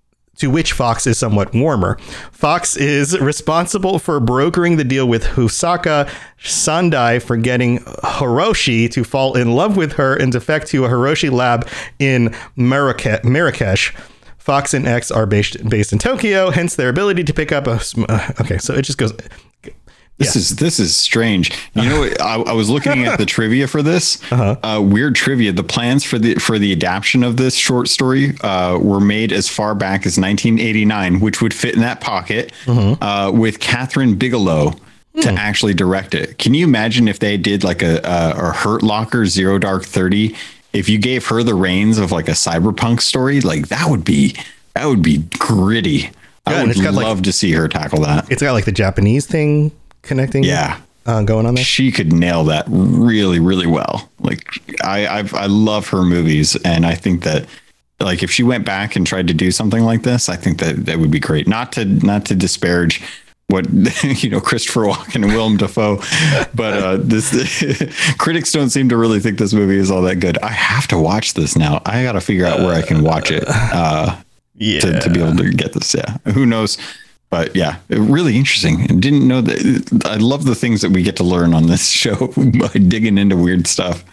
warmer. Fox is responsible for brokering the deal with Hosaka Sandai for getting Hiroshi to fall in love with her and defect to a Hiroshi lab in Marrakesh. Fox and X are based in Tokyo, hence their ability to pick up okay, so it just goes. This is strange. You know, I was looking at the trivia for this. Weird trivia. The plans for the adaptation of this short story were made as far back as 1989, which would fit in that pocket, with Catherine Bigelow to actually direct it. Can you imagine if they did like a Hurt Locker Zero Dark 30? If you gave her the reins of like a cyberpunk story, like that would be gritty. I would love to see her tackle that. It's got like the Japanese thing connecting going on there. She could nail that really, really well. Like I love her movies, and I think that like if she went back and tried to do something like this, I think that would be great. Not to disparage what Christopher Walken and Willem Dafoe, but critics don't seem to really think this movie is all that good. I have to watch this now. I got to figure out where I can watch it to be able to get this. Yeah, who knows? But yeah, really interesting. I didn't know that. I love the things that we get to learn on this show by digging into weird stuff.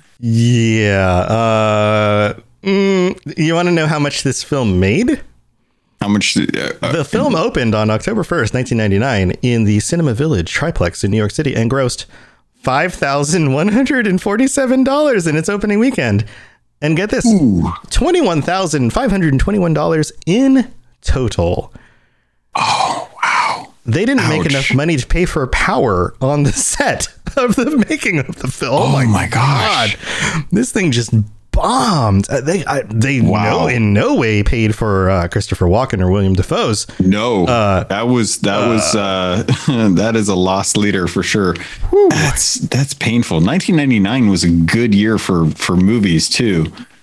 Yeah. You want to know how much this film made? How much? The film opened on October 1st, 1999 in the Cinema Village Triplex in New York City and grossed $5,147 in its opening weekend. And get this, $21,521 in total. Oh, wow. They didn't make enough money to pay for power on the set of the making of the film. Oh my gosh. God. This thing just bombed. They in no way paid for Christopher Walken or William Dafoe's. No, that is a lost leader for sure. Whew. That's painful. 1999 was a good year for movies too.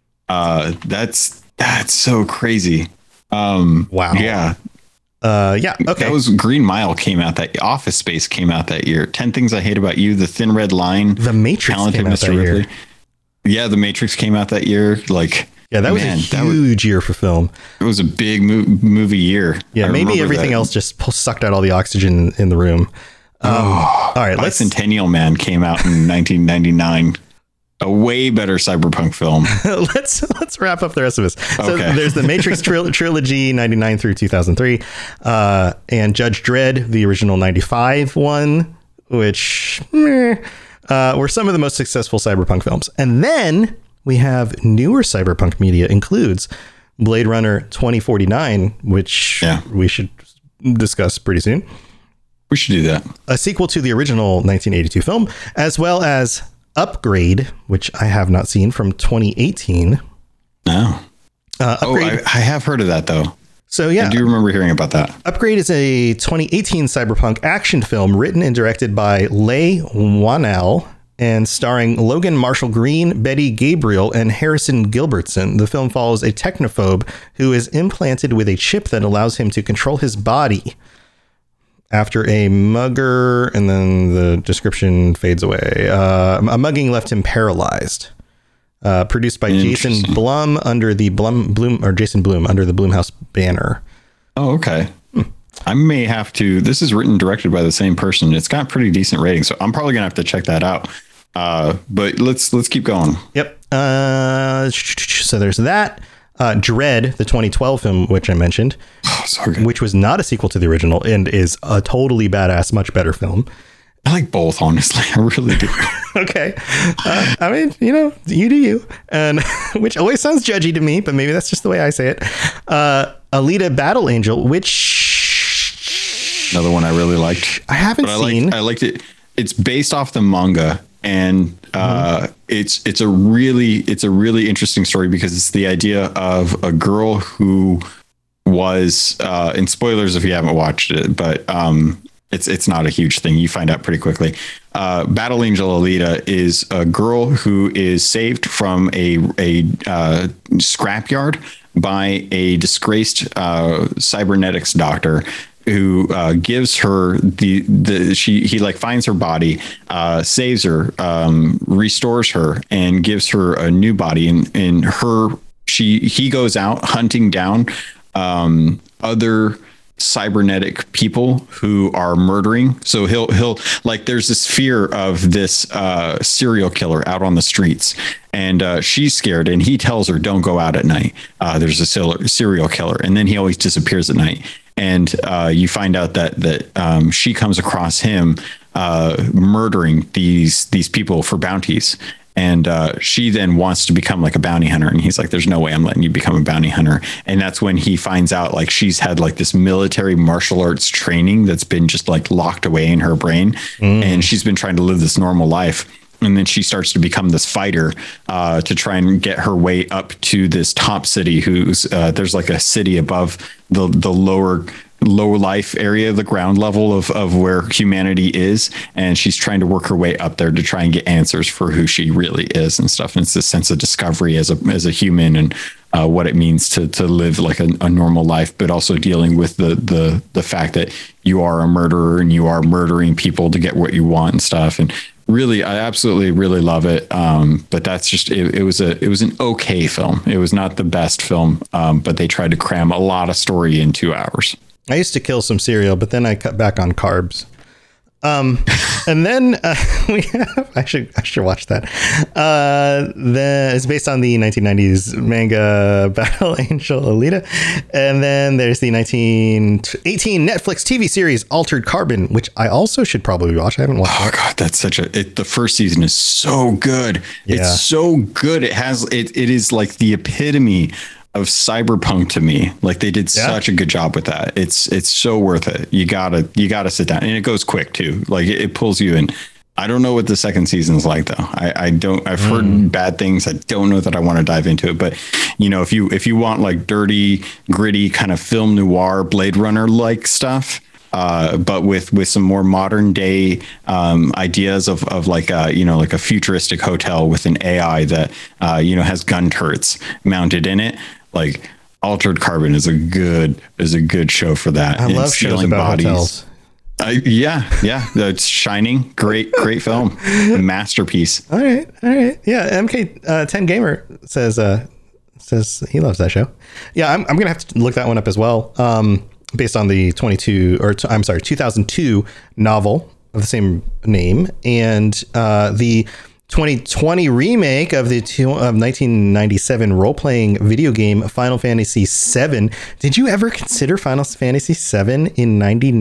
That's so crazy. Wow. Yeah. Okay. That was Green Mile came out that Office Space came out that year. 10 Things I Hate About You, The Thin Red Line, The Matrix came out that year. Yeah, The Matrix came out that year. Like, yeah, that was a huge year for film. It was a big movie year. Yeah, maybe everything else just sucked out all the oxygen in the room. All right, Bicentennial Man came out in 1999. A way better cyberpunk film. Let's wrap up the rest of this. So okay. There's the Matrix trilogy, 99 through 2003, and Judge Dredd, the original 95 one, which were some of the most successful cyberpunk films. And then we have newer cyberpunk media includes Blade Runner 2049, which we should discuss pretty soon. We should do that. A sequel to the original 1982 film, as well as Upgrade, which I have not seen, from 2018. No. Upgrade. I have heard of that, though. So, yeah. I do remember hearing about that. Upgrade is a 2018 cyberpunk action film written and directed by Leigh Whannell and starring Logan Marshall Green, Betty Gabriel, and Harrison Gilbertson. The film follows a technophobe who is implanted with a chip that allows him to control his body after a mugger, and then the description fades away. A mugging left him paralyzed. Produced by Jason Blum under the Jason Blum under the Blumhouse banner. Oh, okay. I may have to. This is written and directed by the same person. It's got pretty decent ratings, so I'm probably gonna have to check that out. But let's keep going. Yep. So there's that. Dread, the 2012 film, which I mentioned, which was not a sequel to the original and is a totally badass, much better film. I like both, honestly. I really do. Okay. I mean, you do you. And which always sounds judgy to me, but maybe that's just the way I say it. Alita Battle Angel, which... Another one I really liked. I haven't seen. I liked it. It's based off the manga, and it's a really interesting story because it's the idea of a girl who was, and spoilers if you haven't watched it, but it's not a huge thing. You find out pretty quickly. Battle Angel Alita is a girl who is saved from a scrapyard by a disgraced cybernetics doctor who gives her he like finds her body, saves her, restores her, and gives her a new body. And he goes out hunting down other cybernetic people who are murdering. So he'll like, there's this fear of this serial killer out on the streets, and she's scared, and he tells her, don't go out at night. There's a serial killer. And then he always disappears at night. And you find out that she comes across him murdering these people for bounties. And she then wants to become like a bounty hunter. And he's like, there's no way I'm letting you become a bounty hunter. And that's when he finds out like she's had like this military martial arts training that's been just like locked away in her brain. And she's been trying to live this normal life. And then she starts to become this fighter to try and get her way up to this top city who's there's like a city above the lower life area, the ground level of where humanity is. And she's trying to work her way up there to try and get answers for who she really is and stuff. And it's this sense of discovery as a human and what it means to live like a normal life, but also dealing with the fact that you are a murderer and you are murdering people to get what you want and stuff. And really, I absolutely really love it. But that's just, it was an okay film. It was not the best film, but they tried to cram a lot of story in 2 hours. I used to kill some cereal, but then I cut back on carbs. And then we have, I should watch that. It's based on the 1990s manga Battle Angel Alita. And then there's the 1918 Netflix TV series Altered Carbon, which I also should probably watch. I haven't watched it. Oh God, that's the first season is so good. Yeah. It's so good. It is like the epitome of cyberpunk to me. Like they did such a good job with that. It's so worth it. You gotta sit down, and it goes quick too. Like it pulls you in. I don't know what the second season's like though. I've heard bad things. I don't know that I want to dive into it, but if you want like dirty, gritty kind of film noir, Blade Runner like stuff, but with some more modern day ideas of like a futuristic hotel with an AI that has gun turrets mounted in it. Like Altered Carbon is a good show for that. I love shows about hotels. Yeah. It's Shining. Great film. A masterpiece. All right. Yeah. MK10 Gamer says he loves that show. Yeah. I'm going to have to look that one up as well. Based on the 2002 novel of the same name, and the 2020 remake of the 1997 role-playing video game Final Fantasy VII. Did you ever consider Final Fantasy VII in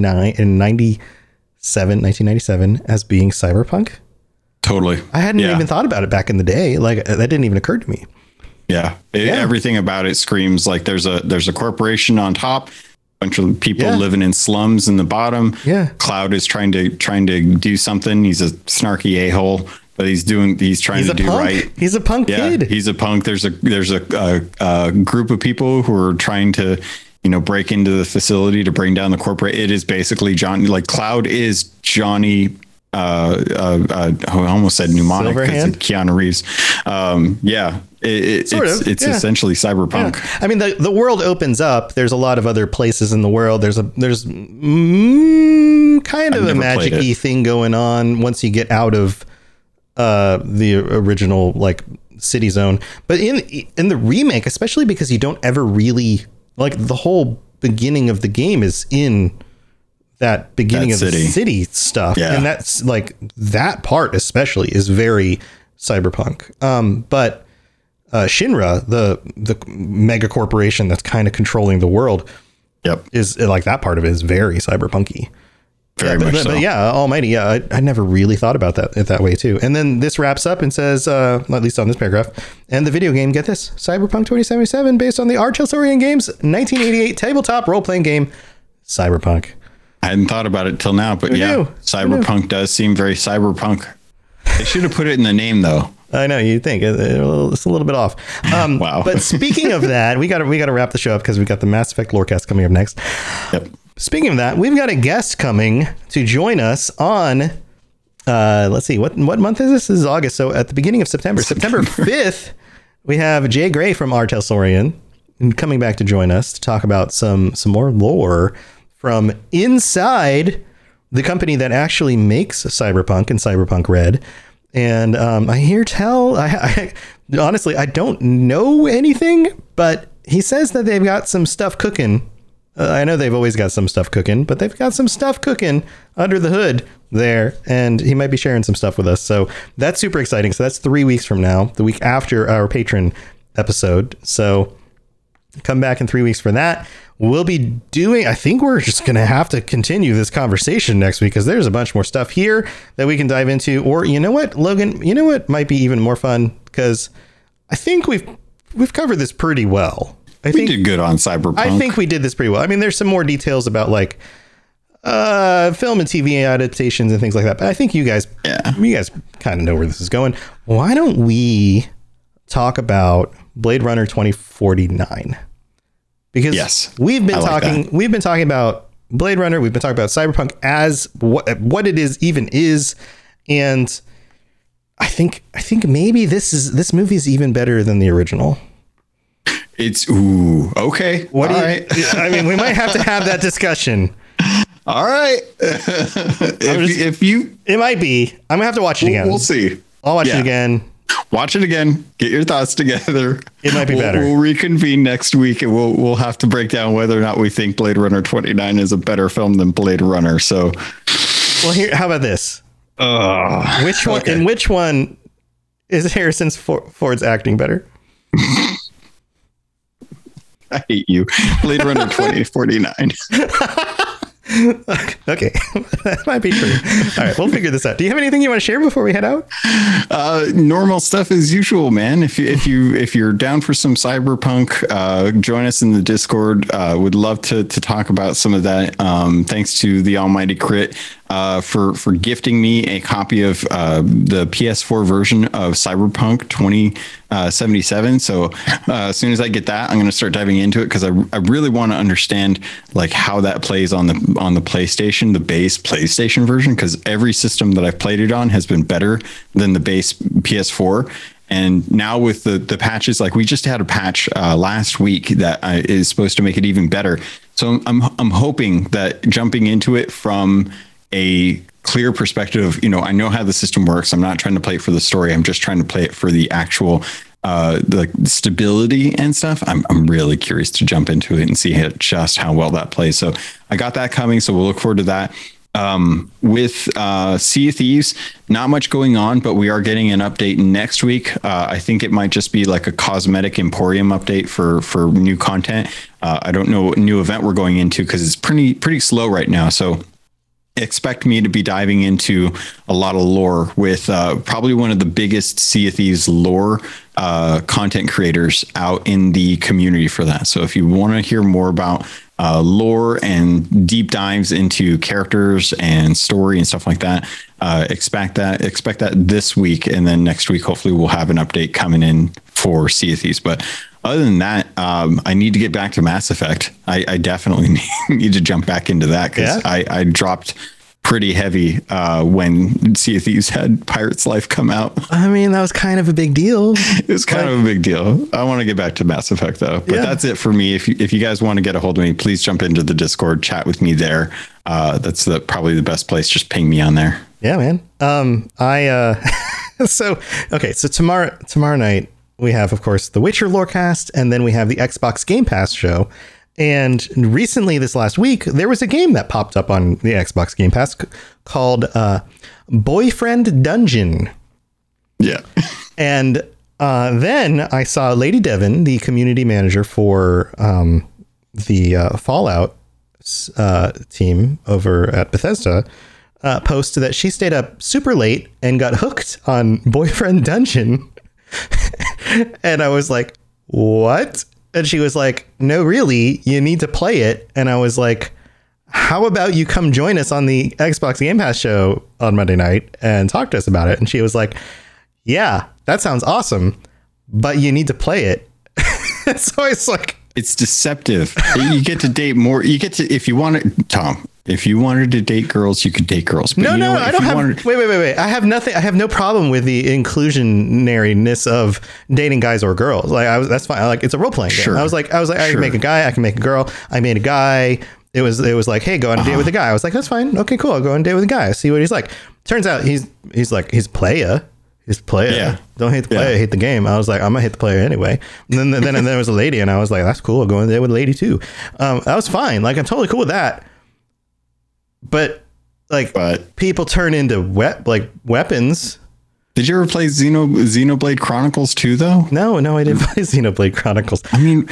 1997 as being cyberpunk? Totally. I hadn't even thought about it back in the day. Like that didn't even occur to me. Yeah. Everything about it screams like there's a corporation on top, bunch of people living in slums in the bottom. Yeah. Cloud is trying to do something. He's a snarky a-hole, but he's trying to do right. He's a punk kid. He's a punk. There's a group of people who are trying to, break into the facility to bring down the corporate. It is basically Johnny, like Cloud is Johnny. I almost said mnemonic because of Keanu Reeves. It's essentially cyberpunk. Yeah. I mean, the world opens up. There's a lot of other places in the world. There's kind of a magic-y thing going on once you get out of the original like city zone. But in the remake, especially because you don't ever really like the whole beginning of the game is in that beginning of the city stuff. Yeah. And that's like, that part especially is very cyberpunk. But Shinra, the mega corporation that's kind of controlling the world, is like, that part of it is very cyberpunky. Very much so. But yeah, Almighty. Yeah, I never really thought about that way too. And then this wraps up and says, at least on this paragraph, and the video game, get this, Cyberpunk 2077, based on the R. Telsorian Games 1988 tabletop role-playing game, Cyberpunk. I hadn't thought about it till now, but Cyberpunk does seem very cyberpunk. They should have put it in the name, though. I know, you think it's a little bit off. Wow. But speaking of that, we got to wrap the show up because we got the Mass Effect Lorecast coming up next. Yep. Speaking of that, we've got a guest coming to join us on, let's see, what month is this? This is August. So at the beginning of September 5th, we have Jay Gray from R. Telsorian coming back to join us to talk about some more lore from inside the company that actually makes Cyberpunk and Cyberpunk Red. And I hear tell, I honestly, I don't know anything, but he says that they've got some stuff cooking. I know they've always got some stuff cooking, but they've got some stuff cooking under the hood there, and he might be sharing some stuff with us. So that's super exciting. So that's 3 weeks from now, the week after our patron episode. So come back in 3 weeks for that. We'll be doing, I think we're just going to have to continue this conversation next week because there's a bunch more stuff here that we can dive into. Or you know what, Logan, you know what might be even more fun? Because I think we've covered this pretty well. We did good on Cyberpunk. I think we did this pretty well. I mean, there's some more details about like film and TV adaptations and things like that. But I think you guys kind of know where this is going. Why don't we talk about Blade Runner 2049? Because we've been talking about Blade Runner. We've been talking about Cyberpunk as what it is. And I think maybe this movie is even better than the original. It's okay. All right. I mean, we might have to have that discussion. All right. It might be. I'm gonna have to watch it again. We'll see. I'll watch it again. Watch it again. Get your thoughts together. It might be better. We'll reconvene next week, and we'll have to break down whether or not we think Blade Runner 29 is a better film than Blade Runner. So, well, how about this? Which one? In which one is Harrison Ford's acting better? I hate you. Blade Runner 2049. Okay, that might be true. All right, we'll figure this out. Do you have anything you want to share before we head out? Normal stuff as usual, man. If you're down for some Cyberpunk, join us in the Discord. Would love to talk about some of that. Thanks to the Almighty Crit for gifting me a copy of the PS4 version of Cyberpunk 2077. So as soon as I get that, I'm going to start diving into it because I really want to understand like how that plays on the PlayStation, the base PlayStation version, because every system that I've played it on has been better than the base PS4. And now with the patches, like we just had a patch last week that is supposed to make it even better. So I'm hoping that jumping into it from a clear perspective, I know how the system works. I'm not trying to play it for the story. I'm just trying to play it for the actual the stability and stuff. I'm really curious to jump into it and see just how well that plays. So I got that coming. So we'll look forward to that. With Sea of Thieves, not much going on, but we are getting an update next week. I think it might just be like a cosmetic Emporium update for new content. I don't know what new event we're going into because it's pretty slow right now. So expect me to be diving into a lot of lore with probably one of the biggest Sea of Thieves lore content creators out in the community for that. So if you want to hear more about lore and deep dives into characters and story and stuff like that, expect that this week, and then next week hopefully we'll have an update coming in for Sea of Thieves. But other than that, I need to get back to Mass Effect. I definitely need to jump back into that because I dropped pretty heavy when Sea of Thieves had Pirate's Life come out. I mean, that was kind of a big deal. It was kind of a big deal. I want to get back to Mass Effect though. But that's it for me. If you guys want to get a hold of me, please jump into the Discord, chat with me there. That's probably the best place. Just ping me on there. Yeah, man. So tomorrow night we have, of course, the Witcher Lorecast, and then we have the Xbox Game Pass show. And recently, this last week, there was a game that popped up on the Xbox Game Pass called Boyfriend Dungeon. Yeah. And then I saw Lady Devon, the community manager for the Fallout team over at Bethesda, post that she stayed up super late and got hooked on Boyfriend Dungeon. And I was like, what? And she was like, no, really, you need to play it. And I was like, how about you come join us on the Xbox Game Pass show on Monday night and talk to us about it? And she was like, yeah, that sounds awesome, but you need to play it. So it's like, it's deceptive. You get to date more. You get to, if you wanted, Tom, if you wanted to date girls, you could date girls. But no, I don't have, wait. I have nothing. I have no problem with the inclusionariness of dating guys or girls. Like that's fine. Like it's a role playing game. Sure. I was like, I can make a guy. I can make a girl. I made a guy. It was like, hey, go on a date with a guy. I was like, that's fine. Okay, cool. I'll go on a date with a guy. See what he's like. Turns out he's playa. He's player. Yeah. Don't hate the player, hate the game. I was like, I'm gonna hit the player anyway. And then there was a lady, and I was like, that's cool. I'll go in there with a lady too. That was fine. Like I'm totally cool with that. But people turn into weapons. Did you ever play Xenoblade Chronicles 2 though? No, I didn't play Xenoblade Chronicles. I mean,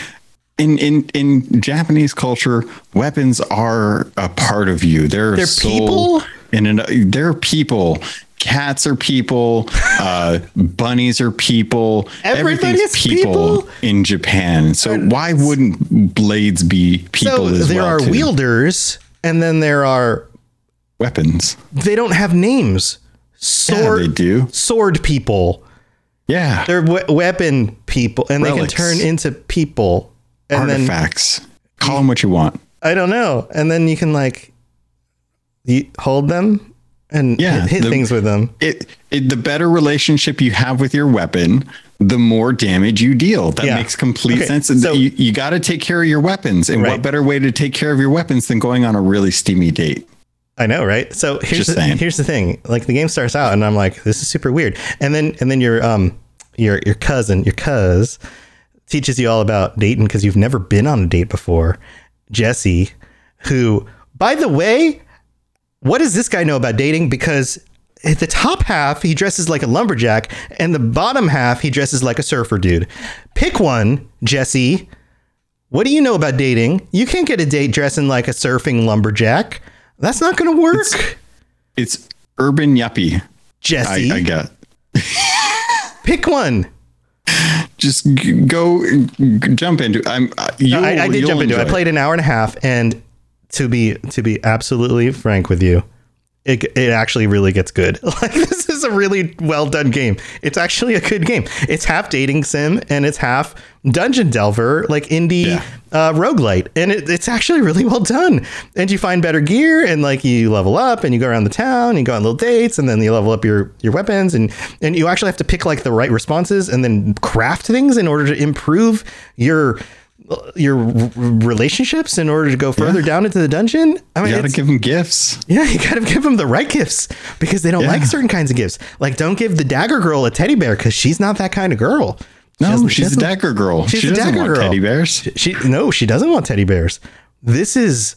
in Japanese culture, weapons are a part of you. They're people. They're people. Cats are people. Bunnies are people. Everything's people in Japan. So why wouldn't blades be people as well? There are wielders, and then there are weapons. They don't have names. They do. Sword people. Yeah. They're weapon people, and relics. They can turn into people. And artifacts. Call them what you want. I don't know. And then you can you hold them and hit things with them. The better relationship you have with your weapon, the more damage you deal. That makes complete sense. So, you got to take care of your weapons. And what better way to take care of your weapons than going on a really steamy date? I know, right? So here's the thing. Like the game starts out and I'm like, this is super weird. And then your cuz teaches you all about dating because you've never been on a date before. Jesse, who, by the way, what does this guy know about dating? Because at the top half, he dresses like a lumberjack, and the bottom half, he dresses like a surfer dude. Pick one, Jesse. What do you know about dating? You can't get a date dressing like a surfing lumberjack. That's not going to work. It's urban yuppie. Jesse. I got. Pick one. Just go jump into it. I did jump into it. I played an hour and a half, and to be absolutely frank with you, it actually really gets good. Like this is a really well done game. It's actually a good game. It's half dating sim and it's half dungeon delver, like indie roguelite, and it's actually really well done. And you find better gear, and like you level up, and you go around the town, you go on little dates, and then you level up your weapons, and you actually have to pick like the right responses, and then craft things in order to improve your relationships in order to go further down into the dungeon. I mean, you gotta give them gifts. Yeah, you gotta give them the right gifts because they don't like certain kinds of gifts. Like, don't give the dagger girl a teddy bear because she's not that kind of girl. She's a dagger girl. She doesn't want teddy bears. She doesn't want teddy bears. This is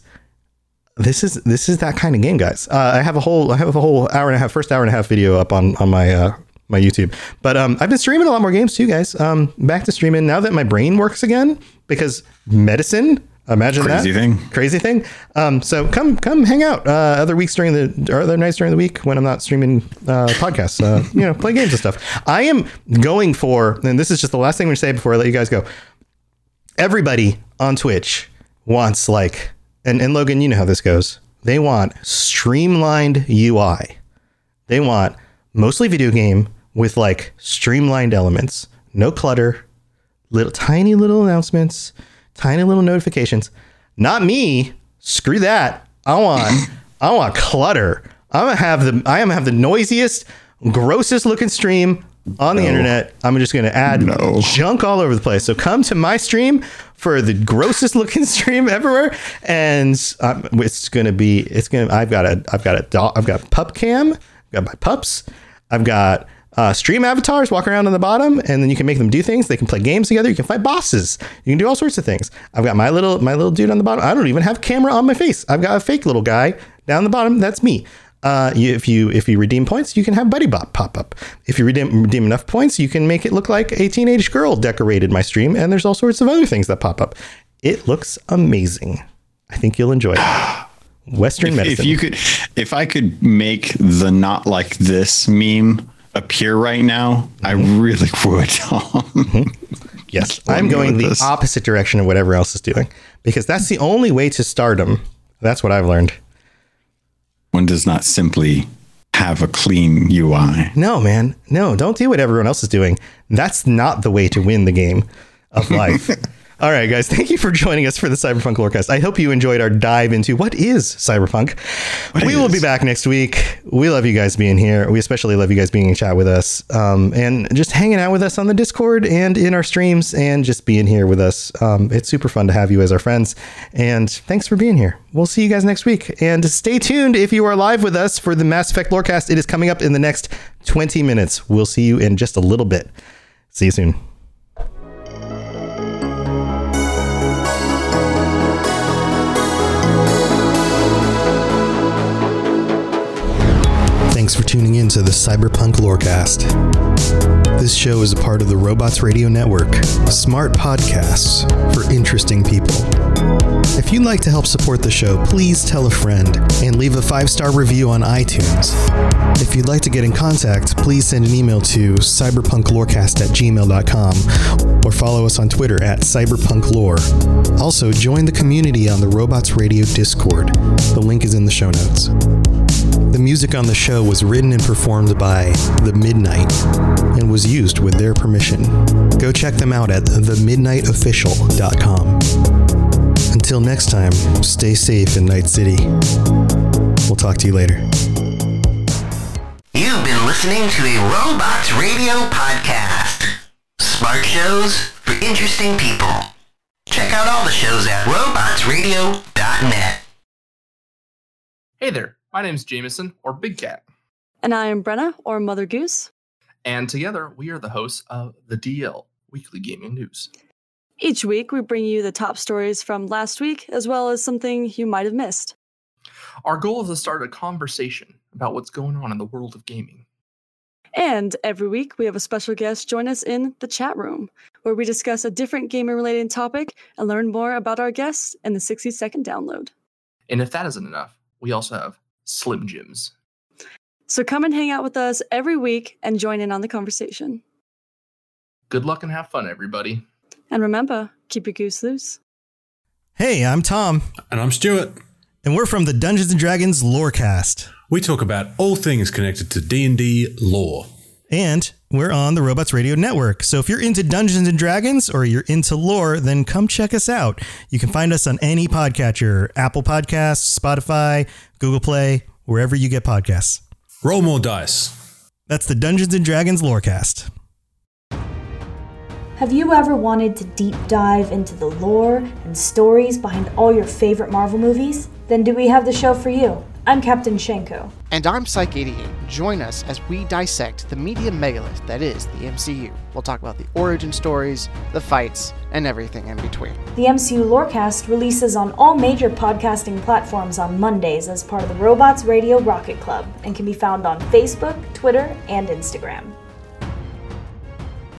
that kind of game, guys. I have a whole hour and a half, first hour and a half video up on my my YouTube. But I've been streaming a lot more games too, guys. Back to streaming now that my brain works again because medicine. Imagine crazy thing. So come hang out other nights during the week when I'm not streaming podcasts. Play games and stuff. I am going for, and this is just the last thing I'm going to say before I let you guys go. Everybody on Twitch wants and Logan, you know how this goes. They want streamlined UI. They want mostly video game with streamlined elements, no clutter, tiny little announcements, tiny little notifications. Not me. Screw that. I want clutter. I am gonna have the noisiest, grossest looking stream on the internet. I'm just gonna add junk all over the place. So come to my stream for the grossest looking stream everywhere, and I've got pup cam. I've got my pups. I've got stream avatars, walk around on the bottom, and then you can make them do things. They can play games together. You can fight bosses. You can do all sorts of things. I've got my little dude on the bottom. I don't even have camera on my face. I've got a fake little guy down the bottom. That's me. If you redeem points, you can have Buddy Bop pop up. If you redeem enough points, you can make it look like a teenage girl decorated my stream, and there's all sorts of other things that pop up. It looks amazing. I think you'll enjoy it. Western medicine. If I could make the not like this meme appear right now, I really would. Yes, I'm going the opposite direction of whatever else is doing, because that's the only way to stardom. That's what I've learned. One does not simply have a clean UI. No, man. No, don't do what everyone else is doing. That's not the way to win the game of life. All right, guys, thank you for joining us for the Cyberpunk Lorecast. I hope you enjoyed our dive into what is Cyberpunk. We will be back next week. We love you guys being here. We especially love you guys being in chat with us and just hanging out with us on the Discord and in our streams and just being here with us. It's super fun to have you as our friends. And thanks for being here. We'll see you guys next week. And stay tuned if you are live with us for the Mass Effect Lorecast. It is coming up in the next 20 minutes. We'll see you in just a little bit. See you soon. Thanks for tuning in to the Cyberpunk Lorecast. This show is a part of the Robots Radio Network, smart podcasts for interesting people. If you'd like to help support the show, please tell a friend and leave a 5-star review on iTunes. If you'd like to get in contact, please send an email to cyberpunklorecast@gmail.com or follow us on Twitter @cyberpunklore. Also, join the community on the Robots Radio Discord. The link is in the show notes. The music on the show was written and performed by The Midnight and was used with their permission. Go check them out at themidnightofficial.com. Until next time, stay safe in Night City. We'll talk to you later. You've been listening to a Robots Radio podcast. Smart shows for interesting people. Check out all the shows at robotsradio.net. Hey there. My name's Jameson, or Big Cat. And I am Brenna, or Mother Goose. And together, we are the hosts of the DL, Weekly Gaming News. Each week, we bring you the top stories from last week, as well as something you might have missed. Our goal is to start a conversation about what's going on in the world of gaming. And every week, we have a special guest join us in the chat room, where we discuss a different gamer-related topic and learn more about our guests in the 60-second download. And if that isn't enough, we also have Slim Jims. So come and hang out with us every week and join in on the conversation. Good luck and have fun, everybody. And remember, keep your goose loose. Hey, I'm Tom. And I'm Stuart. And we're from the Dungeons & Dragons Lorecast. We talk about all things connected to D&D lore. And we're on the Robots Radio Network. So if you're into Dungeons & Dragons or you're into lore, then come check us out. You can find us on any podcatcher, Apple Podcasts, Spotify, Google Play, wherever you get podcasts. Roll more dice. That's the Dungeons & Dragons Lorecast. Have you ever wanted to deep dive into the lore and stories behind all your favorite Marvel movies? Then do we have the show for you? I'm Captain Shenko. And I'm Psych88. Join us as we dissect the media megalith that is the MCU. We'll talk about the origin stories, the fights, and everything in between. The MCU Lorecast releases on all major podcasting platforms on Mondays as part of the Robots Radio Rocket Club and can be found on Facebook, Twitter, and Instagram.